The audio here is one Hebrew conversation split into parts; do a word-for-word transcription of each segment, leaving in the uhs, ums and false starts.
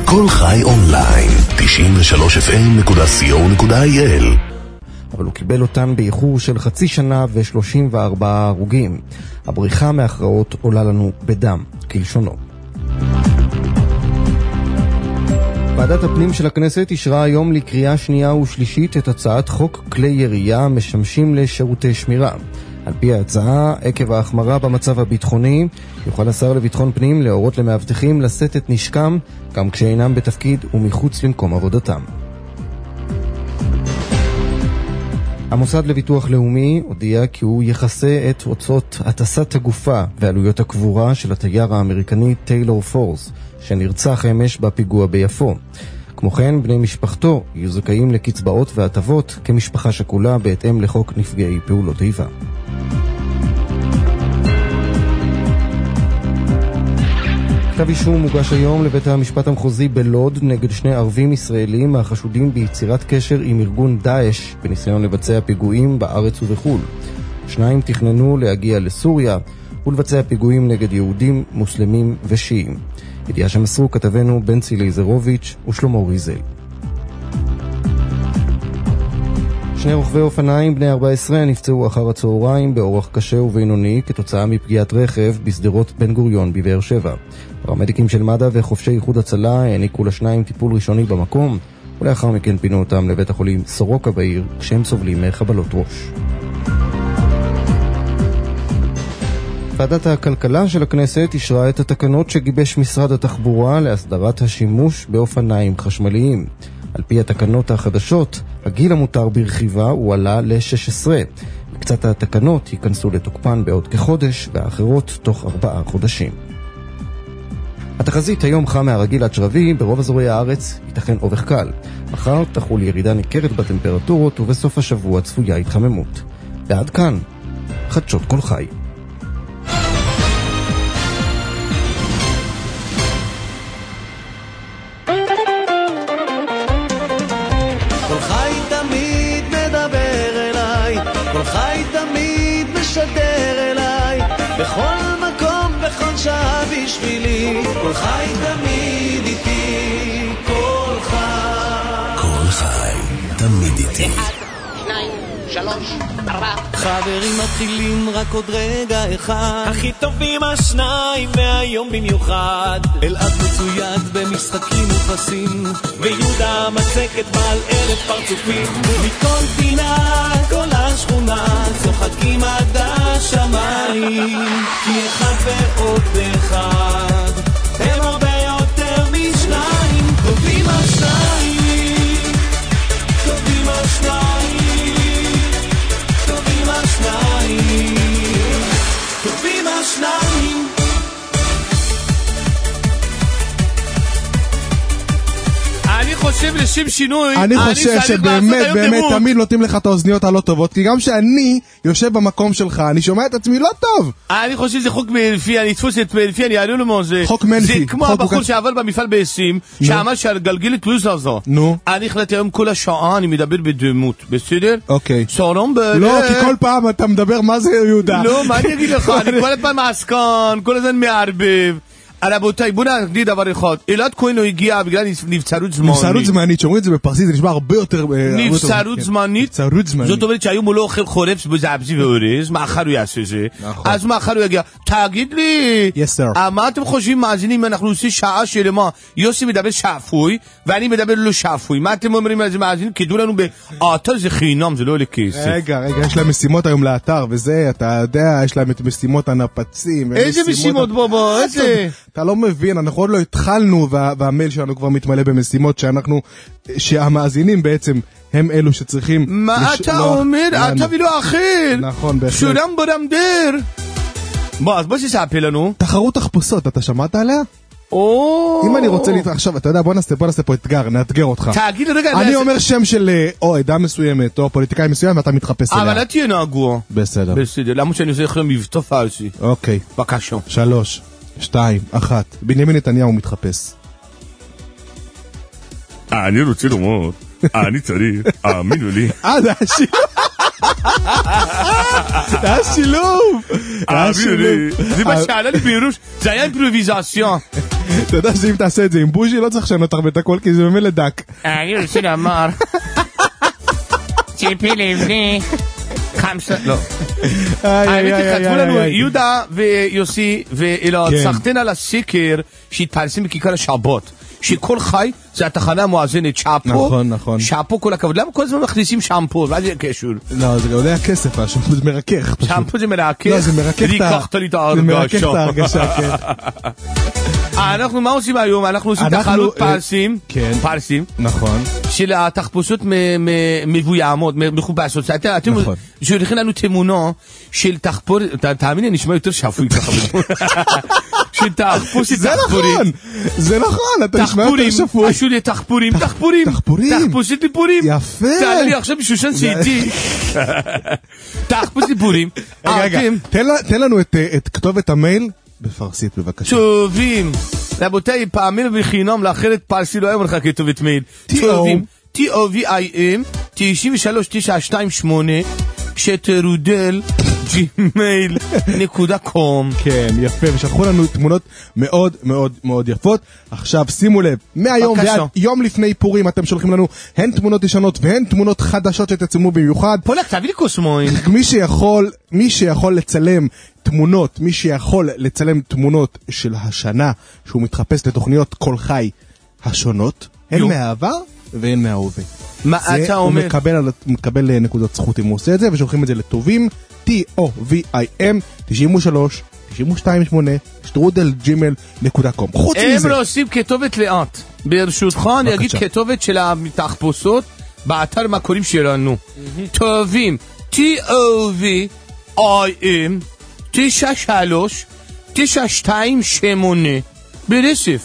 כל חי אונליין, תשעים ושלוש אף אם נקודה סי או נקודה איי אל. אבל הוא קיבל אותן באיחור של חצי שנה ו-שלושים וארבעה הרוגים. הבריחה מהכרעות עולה לנו בדם, כלשונו. ועדת הפנים של הכנסת אישרה היום לקריאה שנייה ושלישית את הצעת חוק כלי ירייה משמשים לשירותי שמירה. על פי ההצעה, עקב ההחמרה במצב הביטחוני, יוכל השר לביטחון פנים להורות למאבטחים לשאת את נשקם גם כשאינם בתפקיד ומחוץ למקום עבודתם. המוסד לביטוח לאומי הודיע כי הוא יחסה את הוצאות הטסת הגופה ועלויות הקבורה של התייר האמריקני טיילור פורס, שנרצח אמש בפיגוע ביפו. כמו כן, בני משפחתו יהיו זכאים לקצבאות והטבות כמשפחה שכולה בהתאם לחוק נפגעי פעולות איבה. כתב אישום מוגש היום לבית המשפט המחוזי בלוד נגד שני ערבים ישראלים החשודים ביצירת קשר עם ארגון דאעש בניסיון לבצע פיגועים בארץ ובחול. שניים תכננו להגיע לסוריה ולבצע פיגועים נגד יהודים, מוסלמים ושיעים. ידיעה שמסרו כתבנו בנצי ליזרוביץ' ושלמה ריזל. שני רוכבי אופניים בני ארבע עשרה נפצעו אחר הצהריים באורח קשה ובינוני כתוצאה מפגיעת רכב בסדרות בן גוריון בבאר שבע. פרמדיקים של מד"א וחובשי איחוד הצלה העניקו לשניים טיפול ראשוני במקום, ולאחר מכן פינו אותם לבית החולים סורוקה בעיר כשהם סובלים מחבלות ראש. ועדת הכלכלה של הכנסת אישרה את התקנות שגיבש משרד התחבורה להסדרת השימוש באופניים חשמליים. על פי התקנות החדשות, הגיל המותר ברכיבה הוא עלה ל-שש עשרה. קצת התקנות ייכנסו לתוקפן בעוד כחודש, והאחרות תוך ארבעה חודשים. התחזית היום חם מהרגיל עד שרבי, ברוב אזורי הארץ ייתכן אובך קל. מחר תחול ירידה ניכרת בטמפרטורות, ובסוף השבוע צפויה התחממות. ועד כאן, חדשות כל חי. בכל מקום, בכל שעה בשבילי, כל חי תמיד איתי, כל חי. כל חי תמיד איתי. אחד, שניים, שלוש, ארבע. חברים מתחילים רק עוד רגע אחד. הכי טובים השניים מהיום במיוחד. אלעד מצויד במשחקים ופסים, ויהודה מצקת בעל אלף פרצופים. מכל פינה, כל השכונה, צוחקים עד השמיים. כי אחד ועוד אחד הם הרבה יותר משניים. טובים השניים, טובים השניים, טובים השניים, טובים השניים. אני חושב לשם שינוי, אני חושב שבאמת, באמת, תמיד נותנים לך את האוזניות הלא טובות, כי גם שאני יושב במקום שלך, אני שומע את עצמי לא טוב. אני חושב שזה חוק מנפי, אני אתפוס את מנפי, אני אעלו לו זה. חוק מנפי. זה כמו הבחור שעבר במפעל בעשים, שאמר שהגלגלת לא זזו. נו. אני החלטתי היום כל השעה, אני מדבר בדמות, בסדר? אוקיי. סורום ב... לא, כי כל פעם אתה מדבר מה זה יהודה. לא, מה אני אגיד לך? אני כל הזמן מעסקן, כל הזמן מערבב. רבותיי, בואו נגיד דבר אחד. אלעד כהן לא הגיע בגלל נבצרות זמנית. נבצרות זמנית, שאומרים את זה בפרסית, זה נשמע הרבה יותר... נבצרות זמנית? נבצרות זמנית. זאת אומרת שהיום הוא לא אוכל חורף בזעבזי ואורז, מאחר הוא יעשה זה. אז מאחר הוא יגיע. תגיד לי, מה אתם חושבים מאזינים, אנחנו עושים שעה שלמה, יוסי מדבר שפוי, ואני מדבר לא שפוי. מה אתם אומרים על זה מאזינים? כדאו לנו באתר זה חינם, זה לא עולה כסף. רגע, רגע, יש להם משימות היום לאתר, וזה, אתה יודע, יש להם את משימות הנפצים. איזה משימות בובו? איזה? אתה לא מבין, אנחנו עוד לא התחלנו, וה, והמייל שלנו כבר מתמלא במשימות שאנחנו, שהמאזינים בעצם הם אלו שצריכים... מה לש... אתה לא, אומר? לנו. אתה ולא אחר. נכון, בהחלט. שולם ברמדר. בוא, אז בוא שסעפי לנו. תחרות תחפושות, אתה שמעת עליה? או... אם אני רוצה להתרחשב, אתה יודע, בוא נעשה, בוא נעשה פה אתגר, נאתגר אותך. תגיד, רגע... אני אומר שם של או עדה מסוימת, או פוליטיקאי מסוים, ואתה מתחפש אליה. אבל תהיה נהגוע. בסדר. בסדר, למה שאני עושה לכם מבטא פרסי? אוקיי. בבקשה. שלוש. שתיים, אחת. בנימין נתניהו מתחפש. אני רוצה לומר, אני צריך, האמינו לי. אה, זה השילוב. זה השילוב. האמינו לי. זה מה שעלה לי בירוש, זה היה אימפרוביזציה. אתה יודע שאם תעשה את זה עם בוז'י, לא צריך לשנות הרבה את הכל, כי זה ממילא דק. אני רוצה לומר, ציפי לבני, חמסה, לא. האמת היא, כתבו לנו יהודה ויוסי ואלעד, סחטן על הסקר שהתפרסם בכיכר השבת, שכל חי זה התחנה המואזנת, שפו, נכון, נכון. שפו כל הכבוד, למה כל הזמן מכניסים שמפו, ואז זה קשור? לא, זה עולה הכסף, השמפו זה מרכך. שמפו זה מרכך? לא, זה מרכך את ההרגשה, כן. אנחנו מה עושים היום? אנחנו עושים תחנות פרסים, פרסים, נכון, של התחפושות מבוימות, מכובסות. אתם שולחים לנו תמונה של תחפור, תאמין לי, נשמע יותר שפוי ככה. של תחפושת תחפורים. זה נכון, אתה נשמע יותר שפוי. אשו לי תחפורים, תחפורים, תחפושת טיפורים. יפה. תעלה לי עכשיו בשושן שאיתי. תחפושת טיפורים. רגע, תן לנו את כתובת המייל. בפרסית בבקשה. טובים, רבותיי, פעמים בחינם לאחרת פרסי לא היה לך כתובת מייל. טובים, טי או וי איי אם תשעים ושלוש תשע שתיים שמונה שטרודל ג'ימייל נקודה קום. כן, יפה, ושלחו לנו תמונות מאוד מאוד מאוד יפות. עכשיו שימו לב, מהיום ועד יום לפני פורים אתם שולחים לנו הן תמונות ישנות והן תמונות חדשות שתצלמו במיוחד. פולק, תביא לי קוסמוין. מי שיכול, מי שיכול לצלם תמונות, מי שיכול לצלם תמונות של השנה שהוא מתחפש לתוכניות כל חי השונות, הן מהעבר והן מההווה. מה אתה אומר? הוא מקבל, מקבל נקודות זכות אם הוא עושה את זה, ושולחים את זה לטובים, טי או וי איי אם תשעים ושלוש תשעים ושתיים שמונה שטרודל ג'ימייל נקודה קום. חוץ מזה, הם לא עושים כתובת לאט. ברשותך אני אגיד כתובת של התחפושות באתר המקורים שלנו. טובים, טי או וי איי אם תשע שלוש תשע שתיים שמונה ברצף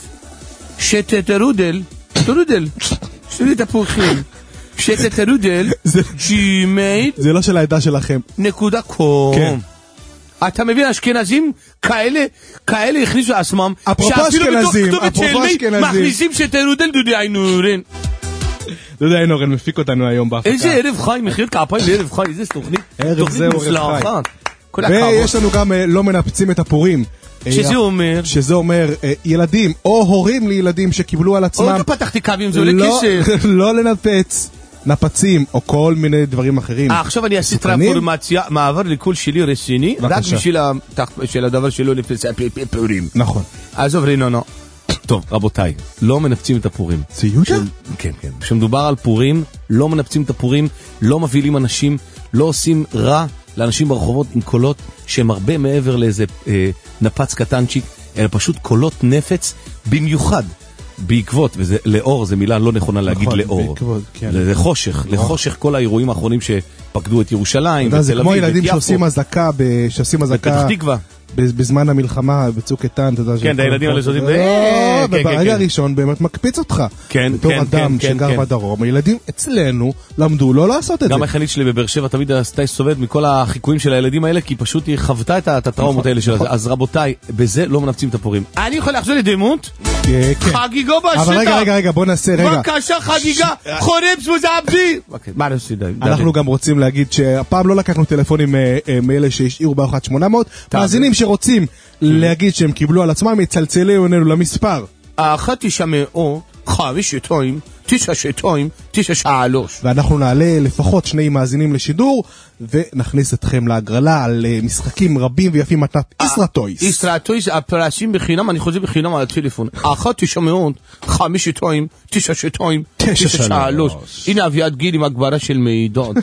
שטטרודל טרודל שלי תפוחים שטטרודל ג'ימייל זה לא של העדה שלכם נקודה קום. אתה מבין, אשכנזים כאלה כאלה הכניסו עצמם שאפילו בתוך כתובת של מי מכניסים שטטרודל דודי איינורן. דודי איינורן מפיק אותנו היום בהפקה. איזה ערב חי, מחיר כפיים לערב חי, איזה תוכנית תוכנית מוצלחת. ויש לנו גם לא מנפצים את הפורים. שזה אומר? שזה אומר ילדים או הורים לילדים שקיבלו על עצמם. עוד לא פתחתי קווים, זה עולה כסף. לא לנפץ נפצים או כל מיני דברים אחרים. עכשיו אני אעשי טרנספורמציה, מעבר לכל שלי רציני, רק בשביל הדבר שלו לפני פורים. נכון. עזוב רינונו. טוב, רבותיי, לא מנפצים את הפורים. זה יהודה? כן, כן. כשמדובר על פורים, לא מנפצים את הפורים, לא מבהילים אנשים, לא עושים רע לאנשים ברחובות עם קולות שהם הרבה מעבר לאיזה אה, נפץ קטנצ'יק, אלא פשוט קולות נפץ במיוחד בעקבות, וזה לאור, זה מילה לא נכונה להגיד נכון, לאור. בעקבות, כן. לחושך, נכון. לחושך כל האירועים האחרונים שפקדו את ירושלים. אתה יודע, זה כמו ילדים שעושים הזקה, שעושים הזקה. בפתח תקווה. בזמן המלחמה, בצוק איתן, אתה יודע... כן, הילדים האלה שעושים... וברגע הראשון באמת מקפיץ אותך. כן, בתור אדם שגר בדרום, הילדים אצלנו למדו לא לעשות את זה. גם החנית שלי בבאר שבע תמיד עשתה סובבת מכל החיקויים של הילדים האלה, כי פשוט היא חוותה את הטראומות האלה שלה. אז רבותיי, בזה לא מנפצים את הפורים. אני יכול לחזור לדמות? חגיגה בשטח. אבל רגע, רגע, רגע, בוא נעשה רגע. בבקשה חגיגה, חורבס מוזעבדי. אנחנו גם רוצים להגיד שהפעם לא לקחנו טלפונים מאלה שהשאירו ב-אחת שמונה מאות, מאזינים שרוצים להגיד שהם קיבלו על עצמם, יצלצלו אלינו למספר אחת תשע מאות חמש שתיים תשע שתיים תשע שלוש, ואנחנו נעלה לפחות שני מאזינים לשידור ונכניס אתכם להגרלה על משחקים רבים ויפים מתנת ישראטויס. ישראטויס, הפרסים בחינם, אני חוזר בחינם על הטלפון אחת תשע מאות חמש שתיים תשע שתיים תשע שלוש. הנה אביעד גיל עם הגברה של מידות.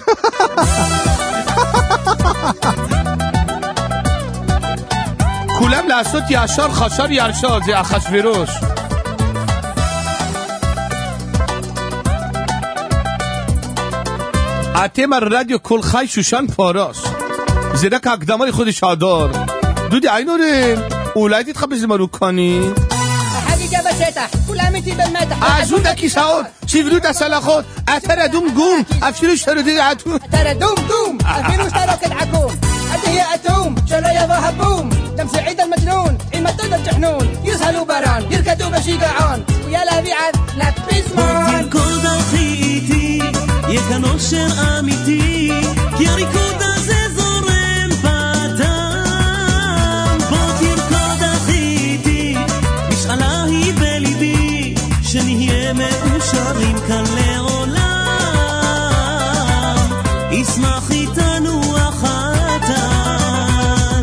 כולם לעשות ישר חשר ירשר, זה אחשוורוש. אתם על רדיו כל חי שושן פרס, זה רק ההקדמה לחודש אדר. דודי איינורן, אולי תתחפש למרוקני? החגיגה בשטח, כולם איתי במתח. עזבו את הכיסאות, שיבדו את הסלחות. אתה רדום גום, אפילו שתרדי עטום. אתה רדום גום, אפילו שתרוקד עקום. أنت هي أتوم شلا يباها بوم تمسي عيد المجنون عين ما تقدر جحنون يسهلوا بران يركضوا بشي قاعان ويا لا بيعد لبس مان תרקוד הכי איתי יהיה כאן אושר אמיתי כי הריקוד הזה זורם בדם בוא תרקוד הכי איתי משאלה היא שנהיה מאושרים כאן לעולם. ישמח איתנו החתן.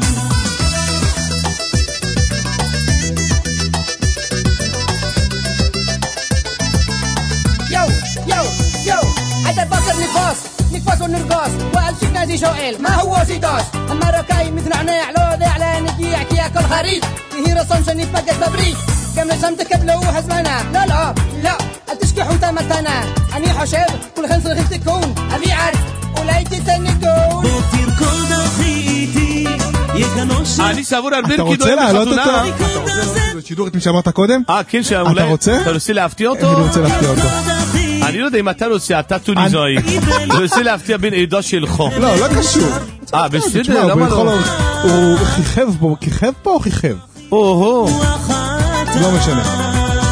يو يو يو هيدا البصر نقاص نقاص ونرقاص وقال شو نادي شوئل ما هو سيداس المراكاي مثل عناع لو ذا على نجيع كي ياكل خريط هي رسم شني فقد ببريد كم رسمتك بلو حزمنا لا لا لا التشكيح وتمتنا أني حشب كل خمس رغيف تكون أبي عرض وليتي تنكون בוקר כל דחיתי יקנוש. אני סבור הרבה אתה כדורים רוצה להעלות אותו? בחתונה. אתה רוצה לעשות את שידור את מי שאמרת קודם? אה, כן, שאולי... אתה רוצה? אתה רוצה להפתיע אני אותו? רוצה להפתיע אותו. אני לא יודע אם אתה רוצה, אתה טוניסאי. אתה רוצה להפתיע בין עדה שלך. לא, לא קשור. אה, בסדר, למה לא? הוא כיכב פה, הוא כיכב פה או כיכב? או-הו. לא משנה.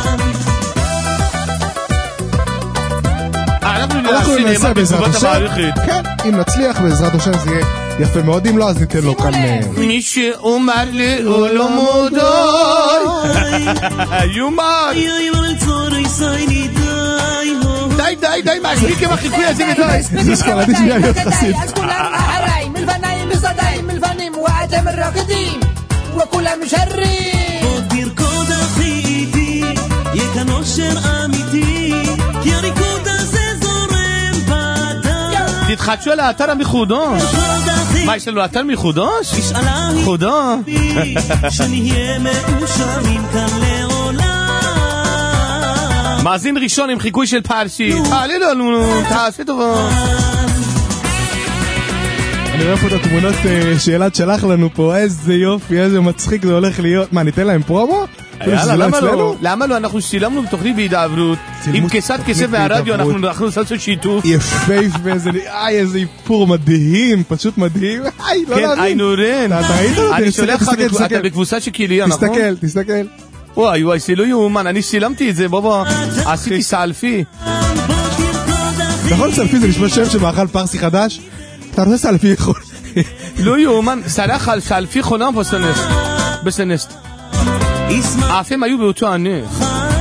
אנחנו נעשה בעזרת השם. כן, אם נצליח בעזרת השם זה יהיה יפה מאוד, אם לא אז ניתן לו כאן. מי שאומר לי הוא לא מודוי יומר. די די די מספיק עם החיקוי הזה ודי. זה ספרדי שנייה להיות חסיד. אז כולם אחריי מלבניים בסדיים מלבנים ואתם רוקדים וכולם שרים בוקר דחיתי יקן אושר אמיתי כי הריקוד הזה זורם בדם. תתחדשו על האתר המחודש. מה, יש לנו אתר מחודש? חודו שנהיה מאושרים כאן לעולם. מאזין ראשון עם חיקוי של פרשי. תעלי לנו, תעשה טובה. אני רואה פה את התמונות שאלת שלח לנו פה, איזה יופי, איזה מצחיק זה הולך להיות. מה, ניתן להם פרומו? יאללה, למה לא? למה לא? אנחנו שילמנו בתוכנית בהידברות עם כסת כסף מהרדיו, אנחנו נעשה שיתוף. יפהפה, איי, איזה איפור מדהים, פשוט מדהים. איי, לא להבין. כן, איי נורן. אתה ראית אותי? אני שולח לך, אתה בקבוצה שכיליה, נכון? תסתכל, תסתכל. וואי וואי, זה לא יאומן, אני שילמתי את זה, בוא עשיתי סלפי. נכון, סלפי זה נשמע שם שמאכל פרסי חדש? אתה רוצה סלפי יכול? לא יאומן, סלח על סלפי חולם בסנסט. בסנסט. האפים היו באותו ענף.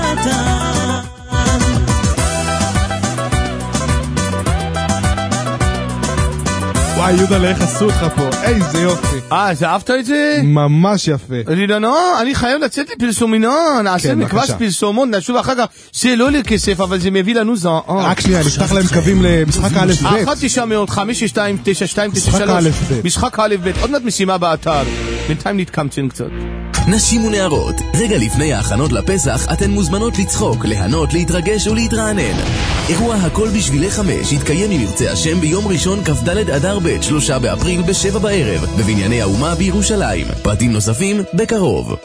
וואי יהודה, לאיך עשו אותך פה, איזה יופי. אה, אז אהבת את זה? ממש יפה. לא, אני חייב לצאת לפרסומינון, נעשה מקבש פרסומון, נשוב אחר כך, זה לא לכסף, אבל זה מביא לנו זו. רק שנייה, נפתח להם קווים למשחק א' ב'. אחת תשע מאות חמש שתיים תשע שתיים תשע שלוש. משחק א' ב', עוד מעט משימה באתר. בינתיים נתקמצן קצת. נשים ונערות, רגע לפני ההכנות לפסח אתן מוזמנות לצחוק, להנות, להתרגש ולהתרענן. אירוע הכל בשבילי חמש יתקיים אם ירצה השם ביום ראשון כ"ד אדר ב' שלושה באפריל בשבע בערב בבנייני האומה בירושלים. פרטים נוספים בקרוב.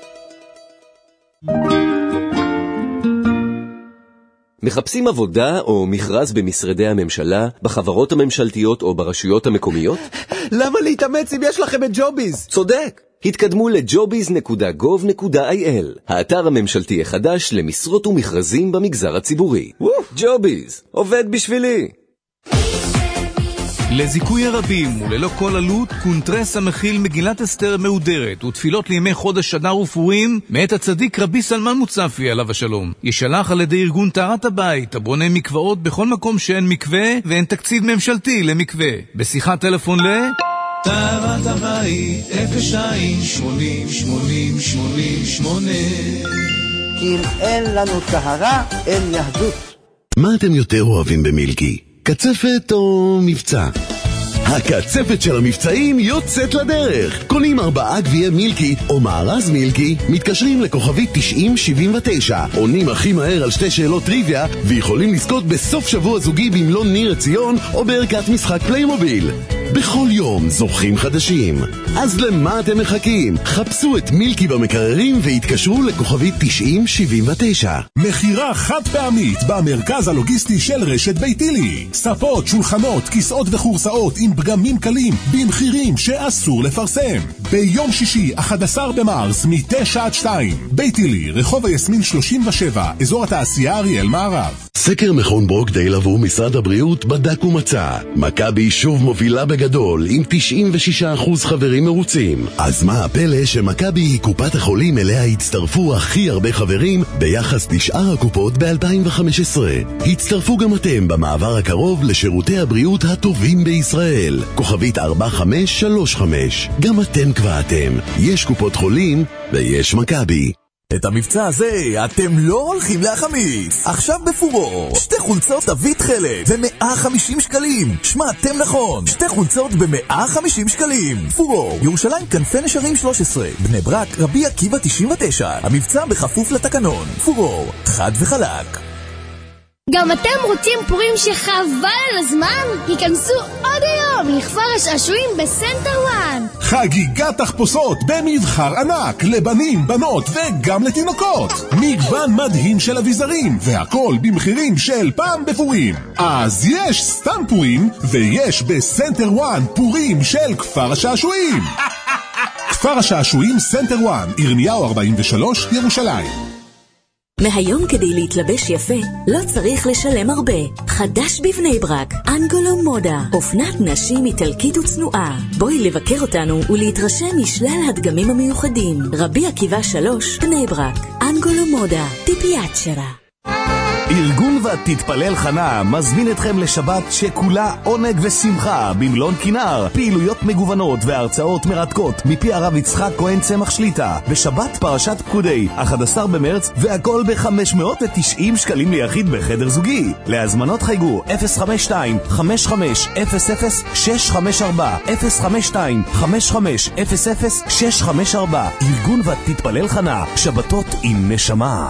מחפשים עבודה או מכרז במשרדי הממשלה, בחברות הממשלתיות או ברשויות המקומיות? למה להתאמץ אם יש לכם את ג'וביז? צודק. התקדמו ל-ג'וביז נקודה גוב נקודה איי אל, האתר הממשלתי החדש למשרות ומכרזים במגזר הציבורי. ג'וביז, עובד בשבילי. לזיכוי הרבים וללא כל עלות, קונטרס המכיל מגילת אסתר מהודרת ותפילות לימי חודש אדר ופורים מאת הצדיק רבי סלמן מוצפי עליו השלום. ישלח על ידי ארגון טהרת הבית הבונה מקוואות בכל מקום שאין מקווה ואין תקציב ממשלתי למקווה. בשיחת טלפון ל... טהרת הבית אפס שתיים שמונים שמונים שמונים שמונה. כי אם אין לנו טהרה, אין יהדות. מה אתם יותר אוהבים במילקי? קצפת או מבצע? הקצפת של המבצעים יוצאת לדרך. קונים ארבעה גביעי מילקי או מארז מילקי, מתקשרים לכוכבית תשעים שבעים ותשע, עונים הכי מהר על שתי שאלות טריוויה ויכולים לזכות בסוף שבוע זוגי במלון ניר עציון או בערכת משחק פליימוביל. בכל יום זוכים חדשים. אז למה אתם מחכים? חפשו את מילקי במקררים והתקשרו לכוכבית תשעים שבעים ותשע. מחירה חד פעמית במרכז הלוגיסטי של רשת ביתילי. ספות, שולחנות, כיסאות וחורסאות עם פגמים קלים במחירים שאסור לפרסם. ביום שישי, אחד עשר במרס, מתשע עד שתיים. ביתילי, רחוב היסמין שלושים ושבע, אזור התעשייה אריאל מערב. סקר מכון ברוקדייל עבור משרד הבריאות בדק ומצא. מכבי שוב מובילה בגדול עם תשעים ושישה אחוז חברים מרוצים. אז מה הפלא שמכבי היא קופת החולים אליה הצטרפו הכי הרבה חברים ביחס לשאר הקופות ב-אלפיים וחמש עשרה. הצטרפו גם אתם במעבר הקרוב לשירותי הבריאות הטובים בישראל. כוכבית ארבע חמש שלוש חמש. גם אתם כבר אתם. יש קופות חולים ויש מכבי. את המבצע הזה אתם לא הולכים להחמיץ. עכשיו בפורור שתי חולצות תווית תכלת ב-מאה וחמישים שקלים. שמעתם נכון, שתי חולצות ב-מאה וחמישים שקלים. פורור, ירושלים כנפי נשרים שלוש עשרה, בני ברק רבי עקיבא תשעים ותשע. המבצע בכפוף לתקנון. פורור, חד וחלק. גם אתם רוצים פורים שחבל על הזמן? היכנסו עוד היום לכפר השעשועים בסנטר וואן. חגיגת תחפושות במבחר ענק לבנים, בנות וגם לתינוקות. מגוון מדהים של אביזרים והכל במחירים של פעם בפורים. אז יש סתם פורים ויש בסנטר וואן פורים של כפר השעשועים. כפר השעשועים סנטר וואן, ירמיהו ארבעים ושלוש, ירושלים. מהיום כדי להתלבש יפה לא צריך לשלם הרבה. חדש בבני ברק, אנגולו מודה, אופנת נשים איטלקית וצנועה. בואי לבקר אותנו ולהתרשם משלל הדגמים המיוחדים. רבי עקיבא שלוש, בני ברק, אנגולו מודה, טיפיאצ'רה. ארגון ותתפלל חנה מזמין אתכם לשבת שכולה עונג ושמחה במלון כינר. פעילויות מגוונות והרצאות מרתקות מפי הרב יצחק כהן צמח שליטה. בשבת פרשת פקודי, אחד עשר במרץ, והכל ב-חמש מאות ותשעים שקלים ליחיד בחדר זוגי. להזמנות חייגו אפס חמש שתיים חמש חמש אפס אפס שש חמש ארבע אפס חמש שתיים חמש חמש אפס אפס שש חמש ארבע. ארגון ותתפלל חנה, שבתות עם נשמה.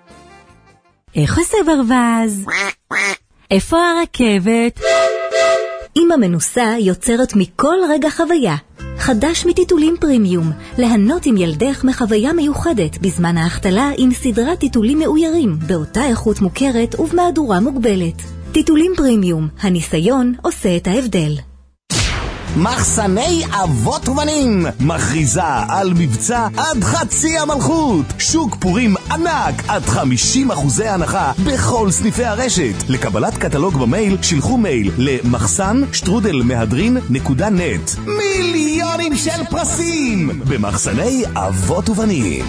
איך עושה ברווז? איפה הרכבת? אמא מנוסה יוצרת מכל רגע חוויה. חדש מטיטולים פרימיום, להנות עם ילדך מחוויה מיוחדת בזמן ההחתלה עם סדרת טיטולים מאוירים, באותה איכות מוכרת ובמהדורה מוגבלת. טיטולים פרימיום, הניסיון עושה את ההבדל. מחסני אבות ובנים מכריזה על מבצע עד חצי המלכות. שוק פורים ענק עד חמישים אחוזי הנחה בכל סניפי הרשת. לקבלת קטלוג במייל שלחו מייל למחסן שטרודל מהדרין נקודה נט. מיליונים של פרסים במחסני אבות ובנים.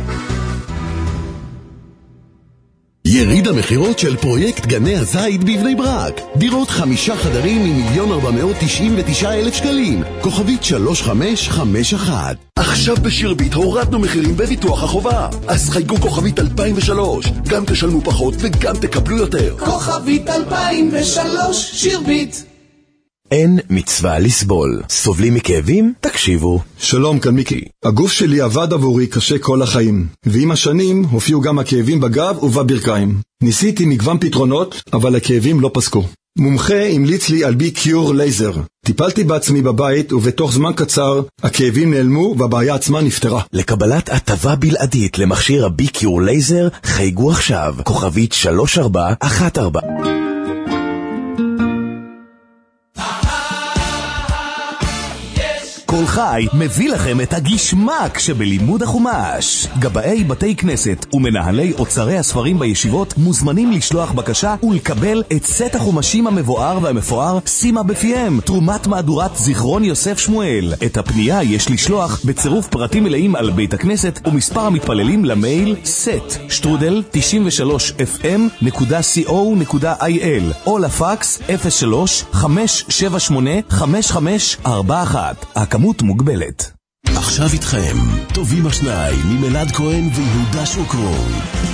יריד המחירות של פרויקט גני הזית בבני ברק. דירות חמישה חדרים ממיליון ארבע מאות תשעים ותשעה אלף שקלים. כוכבית שלוש חמש חמש אחת. עכשיו בשירבית הורדנו מחירים בביטוח החובה. אז חייגו כוכבית אלפיים ושלוש. גם תשלמו פחות וגם תקבלו יותר. כוכבית אלפיים ושלוש, שירבית. אין מצווה לסבול. סובלים מכאבים? תקשיבו. שלום, כאן מיקי. הגוף שלי עבד עבורי קשה כל החיים, ועם השנים הופיעו גם הכאבים בגב ובברכיים. ניסיתי מגוון פתרונות, אבל הכאבים לא פסקו. מומחה המליץ לי על בי קיור לייזר. טיפלתי בעצמי בבית, ובתוך זמן קצר הכאבים נעלמו והבעיה עצמה נפתרה. לקבלת הטבה בלעדית למכשיר הבי קיור לייזר, חייגו עכשיו. כוכבית שלוש ארבע אחת ארבע. כל חי מביא לכם את הגשמק שבלימוד החומש. גבאי בתי כנסת ומנהלי אוצרי הספרים בישיבות מוזמנים לשלוח בקשה ולקבל את סט החומשים המבואר והמפואר שימה בפיהם, תרומת מהדורת זיכרון יוסף שמואל. את הפנייה יש לשלוח בצירוף פרטים מלאים על בית הכנסת ומספר המתפללים למייל סט שטרודל תשעים ושלוש אף אם נקודה סי או נקודה איי אל או לפקס אפס שלוש חמש שבע שמונה חמש חמש ארבע אחת. הכמות מוגבלת. עכשיו איתכם, טובים השניים ממלעד כהן ויהודה שוקרון.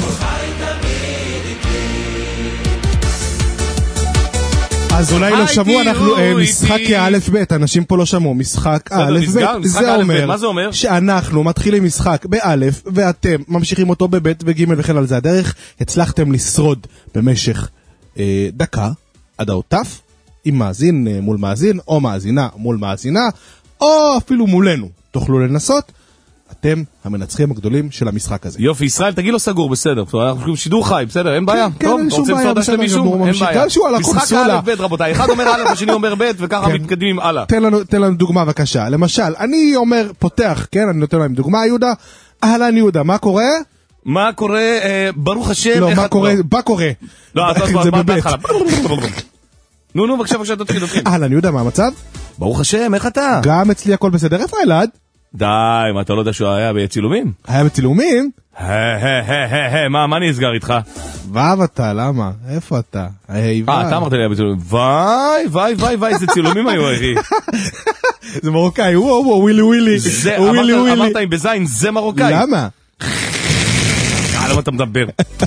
אז אולי לא שמעו, אנחנו משחק א' ב', אנשים פה לא שמעו, משחק א' ב', זה אומר שאנחנו מתחילים משחק באלף ואתם ממשיכים אותו בב' וג' וכן על זה הדרך. הצלחתם לשרוד במשך דקה עד האותף עם מאזין מול מאזין או מאזינה מול מאזינה או אפילו מולנו, תוכלו לנסות. אתם המנצחים הגדולים של המשחק הזה. יופי, ישראל, תגיד לו סגור, בסדר. אנחנו שידור חי, בסדר, אין בעיה. כן, אין שום בעיה, בסדר גמור. אין בעיה. משחק א' ב' רבותיי, אחד אומר א', השני אומר ב', וככה מתקדמים הלאה. תן לנו דוגמה בבקשה. למשל, אני אומר, פותח, כן, אני נותן להם דוגמה, יהודה. אהלן יהודה, מה קורה? מה קורה, ברוך השם. לא, מה קורה, מה קורה. לא, אז מה בהתחלה. נו, נו, בבקשה, בבקשה, תתחיל, תתחיל. אהלן, יהודה, מה המצב? ברוך השם, איך אתה? גם אצלי הכל בסדר. איפה אלעד? די, מה אתה לא יודע שהוא היה בצילומים? היה בצילומים? מה, מה נסגר איתך? ואב אתה, למה? איפה אתה? אה, אתה אמרת לי בצילומים. וואי, וואי, וואי, וואי, איזה צילומים היו, אחי. זה מרוקאי, וואו, וואו, ווילי ווילי. אמרת עם בזין, זה מרוקאי. למה? למה אתה מדבר?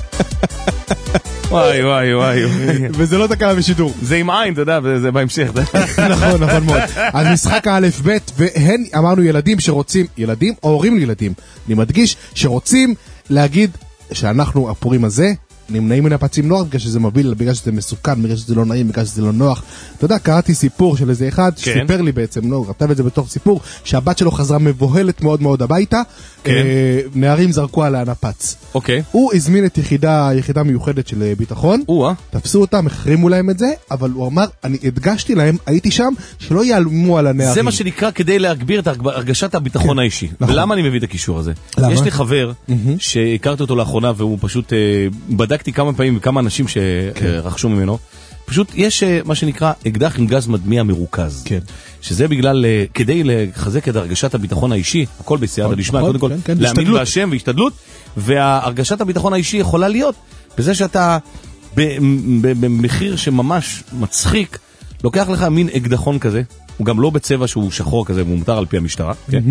וואי, וואי, וואי. וזה לא תקלה בשידור. זה עם עין, אתה יודע, זה בהמשך. נכון, נכון מאוד. אז משחק א' ב' והן אמרנו ילדים שרוצים, ילדים או הורים לילדים, אני מדגיש שרוצים להגיד שאנחנו הפורים הזה נמנעים מן הפצים נוח בגלל שזה מוביל, בגלל שזה מסוכן, בגלל שזה לא נעים, בגלל שזה לא נוח. אתה יודע, קראתי סיפור של איזה אחד שסיפר לי בעצם, לא, רטב את זה בתוך סיפור, שהבת שלו חזרה מבוהלת מאוד מאוד הביתה, נערים זרקו עליה נפץ. אוקיי. הוא הזמין את יחידה, יחידה מיוחדת של ביטחון, תפסו אותם, החרימו להם את זה, אבל הוא אמר, אני הדגשתי להם, הייתי שם, שלא יעלמו על הנערים. זה מה שנקרא כדי להגביר את הרגשת הביטחון האישי. ולמה אני מביא את הקישור הזה? יש לי חבר שהכרתי אותו לאחרונה והוא פשוט בדקתי כמה פעמים וכמה אנשים שרכשו ממנו. פשוט יש מה שנקרא אקדח עם גז מדמיע מרוכז. כן. שזה בגלל, כדי לחזק את הרגשת הביטחון האישי, הכל בסייעתא דשמיא, קודם כל, להאמין בהשם והשתדלות, והרגשת הביטחון האישי יכולה להיות בזה שאתה במחיר שממש מצחיק, לוקח לך מין אקדחון כזה, הוא גם לא בצבע שהוא שחור כזה, והוא מותר על פי המשטרה, כן?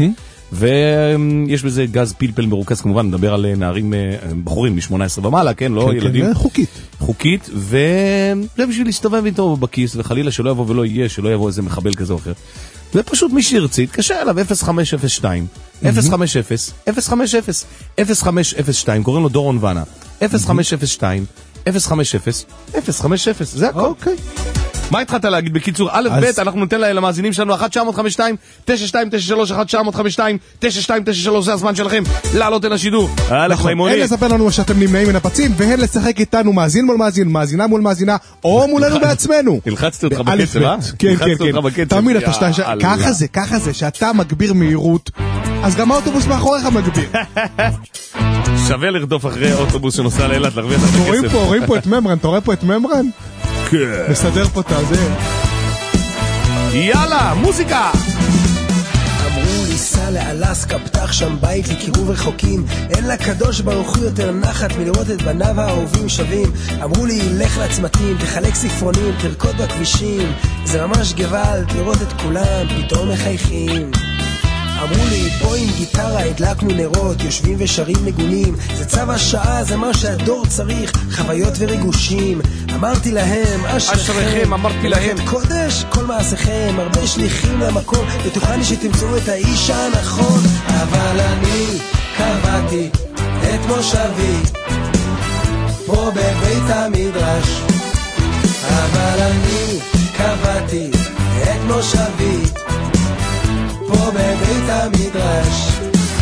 ויש בזה גז פלפל מרוכז, כמובן, נדבר על נערים, בחורים מ-שמונה עשרה ומעלה, כן? לא ילדים. חוקית. חוקית, וזה בשביל להסתובב איתו בכיס, וחלילה שלא יבוא ולא יהיה, שלא יבוא איזה מחבל כזה או אחר. ופשוט מי שירצה, יתקשר אליו אפס חמש אפס שתיים, אפס חמש אפס, אפס חמש אפס, אפס חמש אפס שתיים, קוראים לו דורון ואנה, אפס חמש אפס שתיים, אפס חמש אפס, אפס חמש אפס, זה הכל. אוקיי. מה התחלת להגיד? בקיצור, א' ב', אנחנו ניתן למאזינים שלנו אחת תשע חמש שתיים תשע שתיים תשע שלוש, אחת תשע חמש שתיים תשע שתיים תשע שלוש, זה הזמן שלכם לעלות אל השידור. הן לספר לנו שאתם נמנעים מן הפצים, והן לשחק איתנו מאזין מול מאזין, מאזינה מול מאזינה, או מולנו בעצמנו. הלחצתי אותך בקצב, אה? כן, כן, כן. תמיד אתה שאתה, ככה זה, ככה זה, שאתה מגביר מהירות, אז גם האוטובוס מאחוריך מגביר. שווה לרדוף אחרי אוטובוס שנוסע לאילת, להרוויח את הכסף. רואים פה את ממרן, אתה רואה פה את ממרן? מסדר פה את הזה. יאללה, מוזיקה! אמרו לי סע לאלסקה, פתח שם בית לקירוב רחוקים, אין לקדוש ברוך הוא יותר נחת מלראות את בניו האהובים שווים. אמרו לי לך לצמתים, תחלק ספרונים, תרקוד בכבישים, זה ממש גוואלד לראות את כולם פתאום מחייכים. אמרו לי בוא עם גיטרה, הדלקנו נרות, יושבים ושרים ניגונים, זה צו השעה, זה מה שהדור צריך, חוויות וריגושים. אמרתי להם אשריכם, אמרתי להם קודש כל מעשיכם, הרבה שליחים למקום, בטוחני שתמצאו את האיש הנכון. אבל אני קבעתי את מושבי פה בבית המדרש, אבל אני קבעתי את מושבי פה בבית המדרש.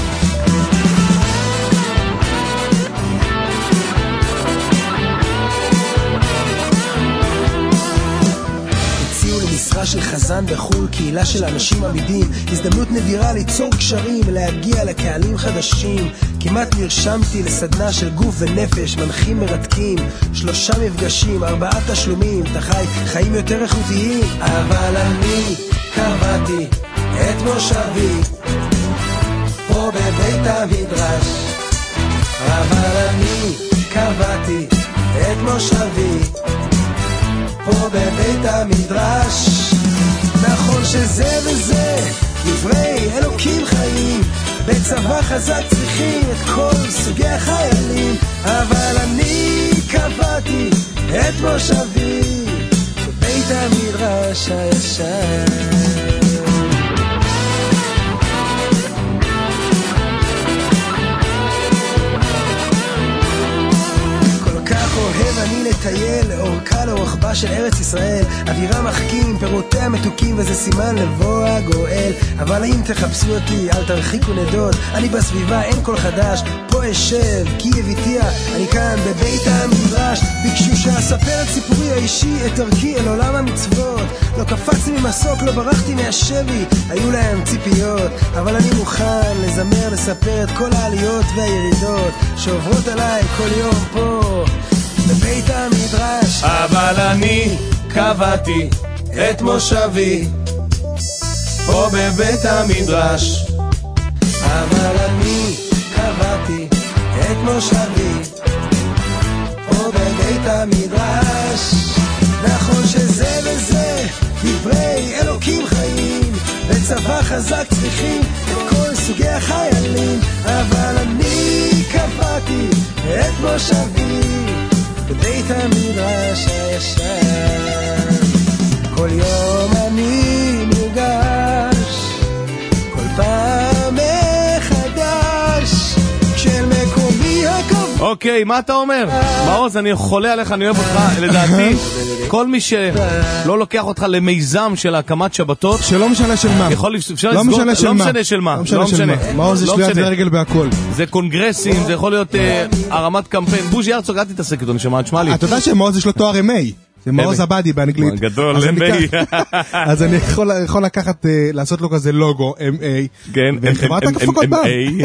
הציעו למשרה של חזן בחול, קהילה של אנשים עמידים, הזדמנות נדירה ליצור קשרים, להגיע לקהלים חדשים. כמעט נרשמתי לסדנה של גוף ונפש, מנחים מרתקים, שלושה מפגשים, ארבעה תשלומים, תחי חיים יותר איכותיים. אבל אני קבעתי את מושבי פה בבית המדרש, אבל אני קבעתי את מושבי פה בבית המדרש. נכון שזה וזה דברי אלוקים חיים, בצבא חזק צריכים את כל סוגי החיילים, אבל אני קבעתי את מושבי בבית המדרש הישן. אוהב אני לטייל לאורכה לאורחבה של ארץ ישראל, אווירה מחכים, פירותיה מתוקים, וזה סימן לבוא הגואל. אבל אם תחפשו אותי אל תרחיקו נדוד, אני בסביבה אין כל חדש, פה אשב כי הביתיה, אני כאן בבית המדרש. ביקשו שאספר את סיפורי האישי, את דרכי אל עולם המצוות, לא קפצתי ממסוק, לא ברחתי מהשבי, היו להם ציפיות, אבל אני מוכן לזמר, לספר את כל העליות והירידות שעוברות עליי כל יום פה בבית המדרש. אבל אני קבעתי את מושבי פה בבית המדרש. אבל אני קבעתי את מושבי פה בבית המדרש. נכון שזה וזה דברי אלוקים חיים, בצבא חזק צריכים את כל סוגי החיילים, אבל אני קבעתי את מושבי בבית המדרש הישן. כל יום אני נרגש, כל פעם מחדש, של מקומי הקבוע. אוקיי, מה אתה אומר? מעוז, אני חולה עליך, אני אוהב אותך. לדעתי, כל מי שלא לוקח אותך למיזם של הקמת שבתות, שלא משנה של מה, לא משנה של מה, לא משנה של מה, לא משנה. מעוז יש לי יד ורגל בהכל. זה קונגרסים, זה יכול להיות הרמת קמפיין. בוז'י הרצוג, אל תתעסק איתו, נשמע, תשמע לי. אתה יודע שמעוז יש לו תואר אם איי, זה מעוז עבדי באנגלית. גדול, אם איי. אז אני יכול לקחת, לעשות לו כזה לוגו, אם איי. כן, וחברת הקפקות בה.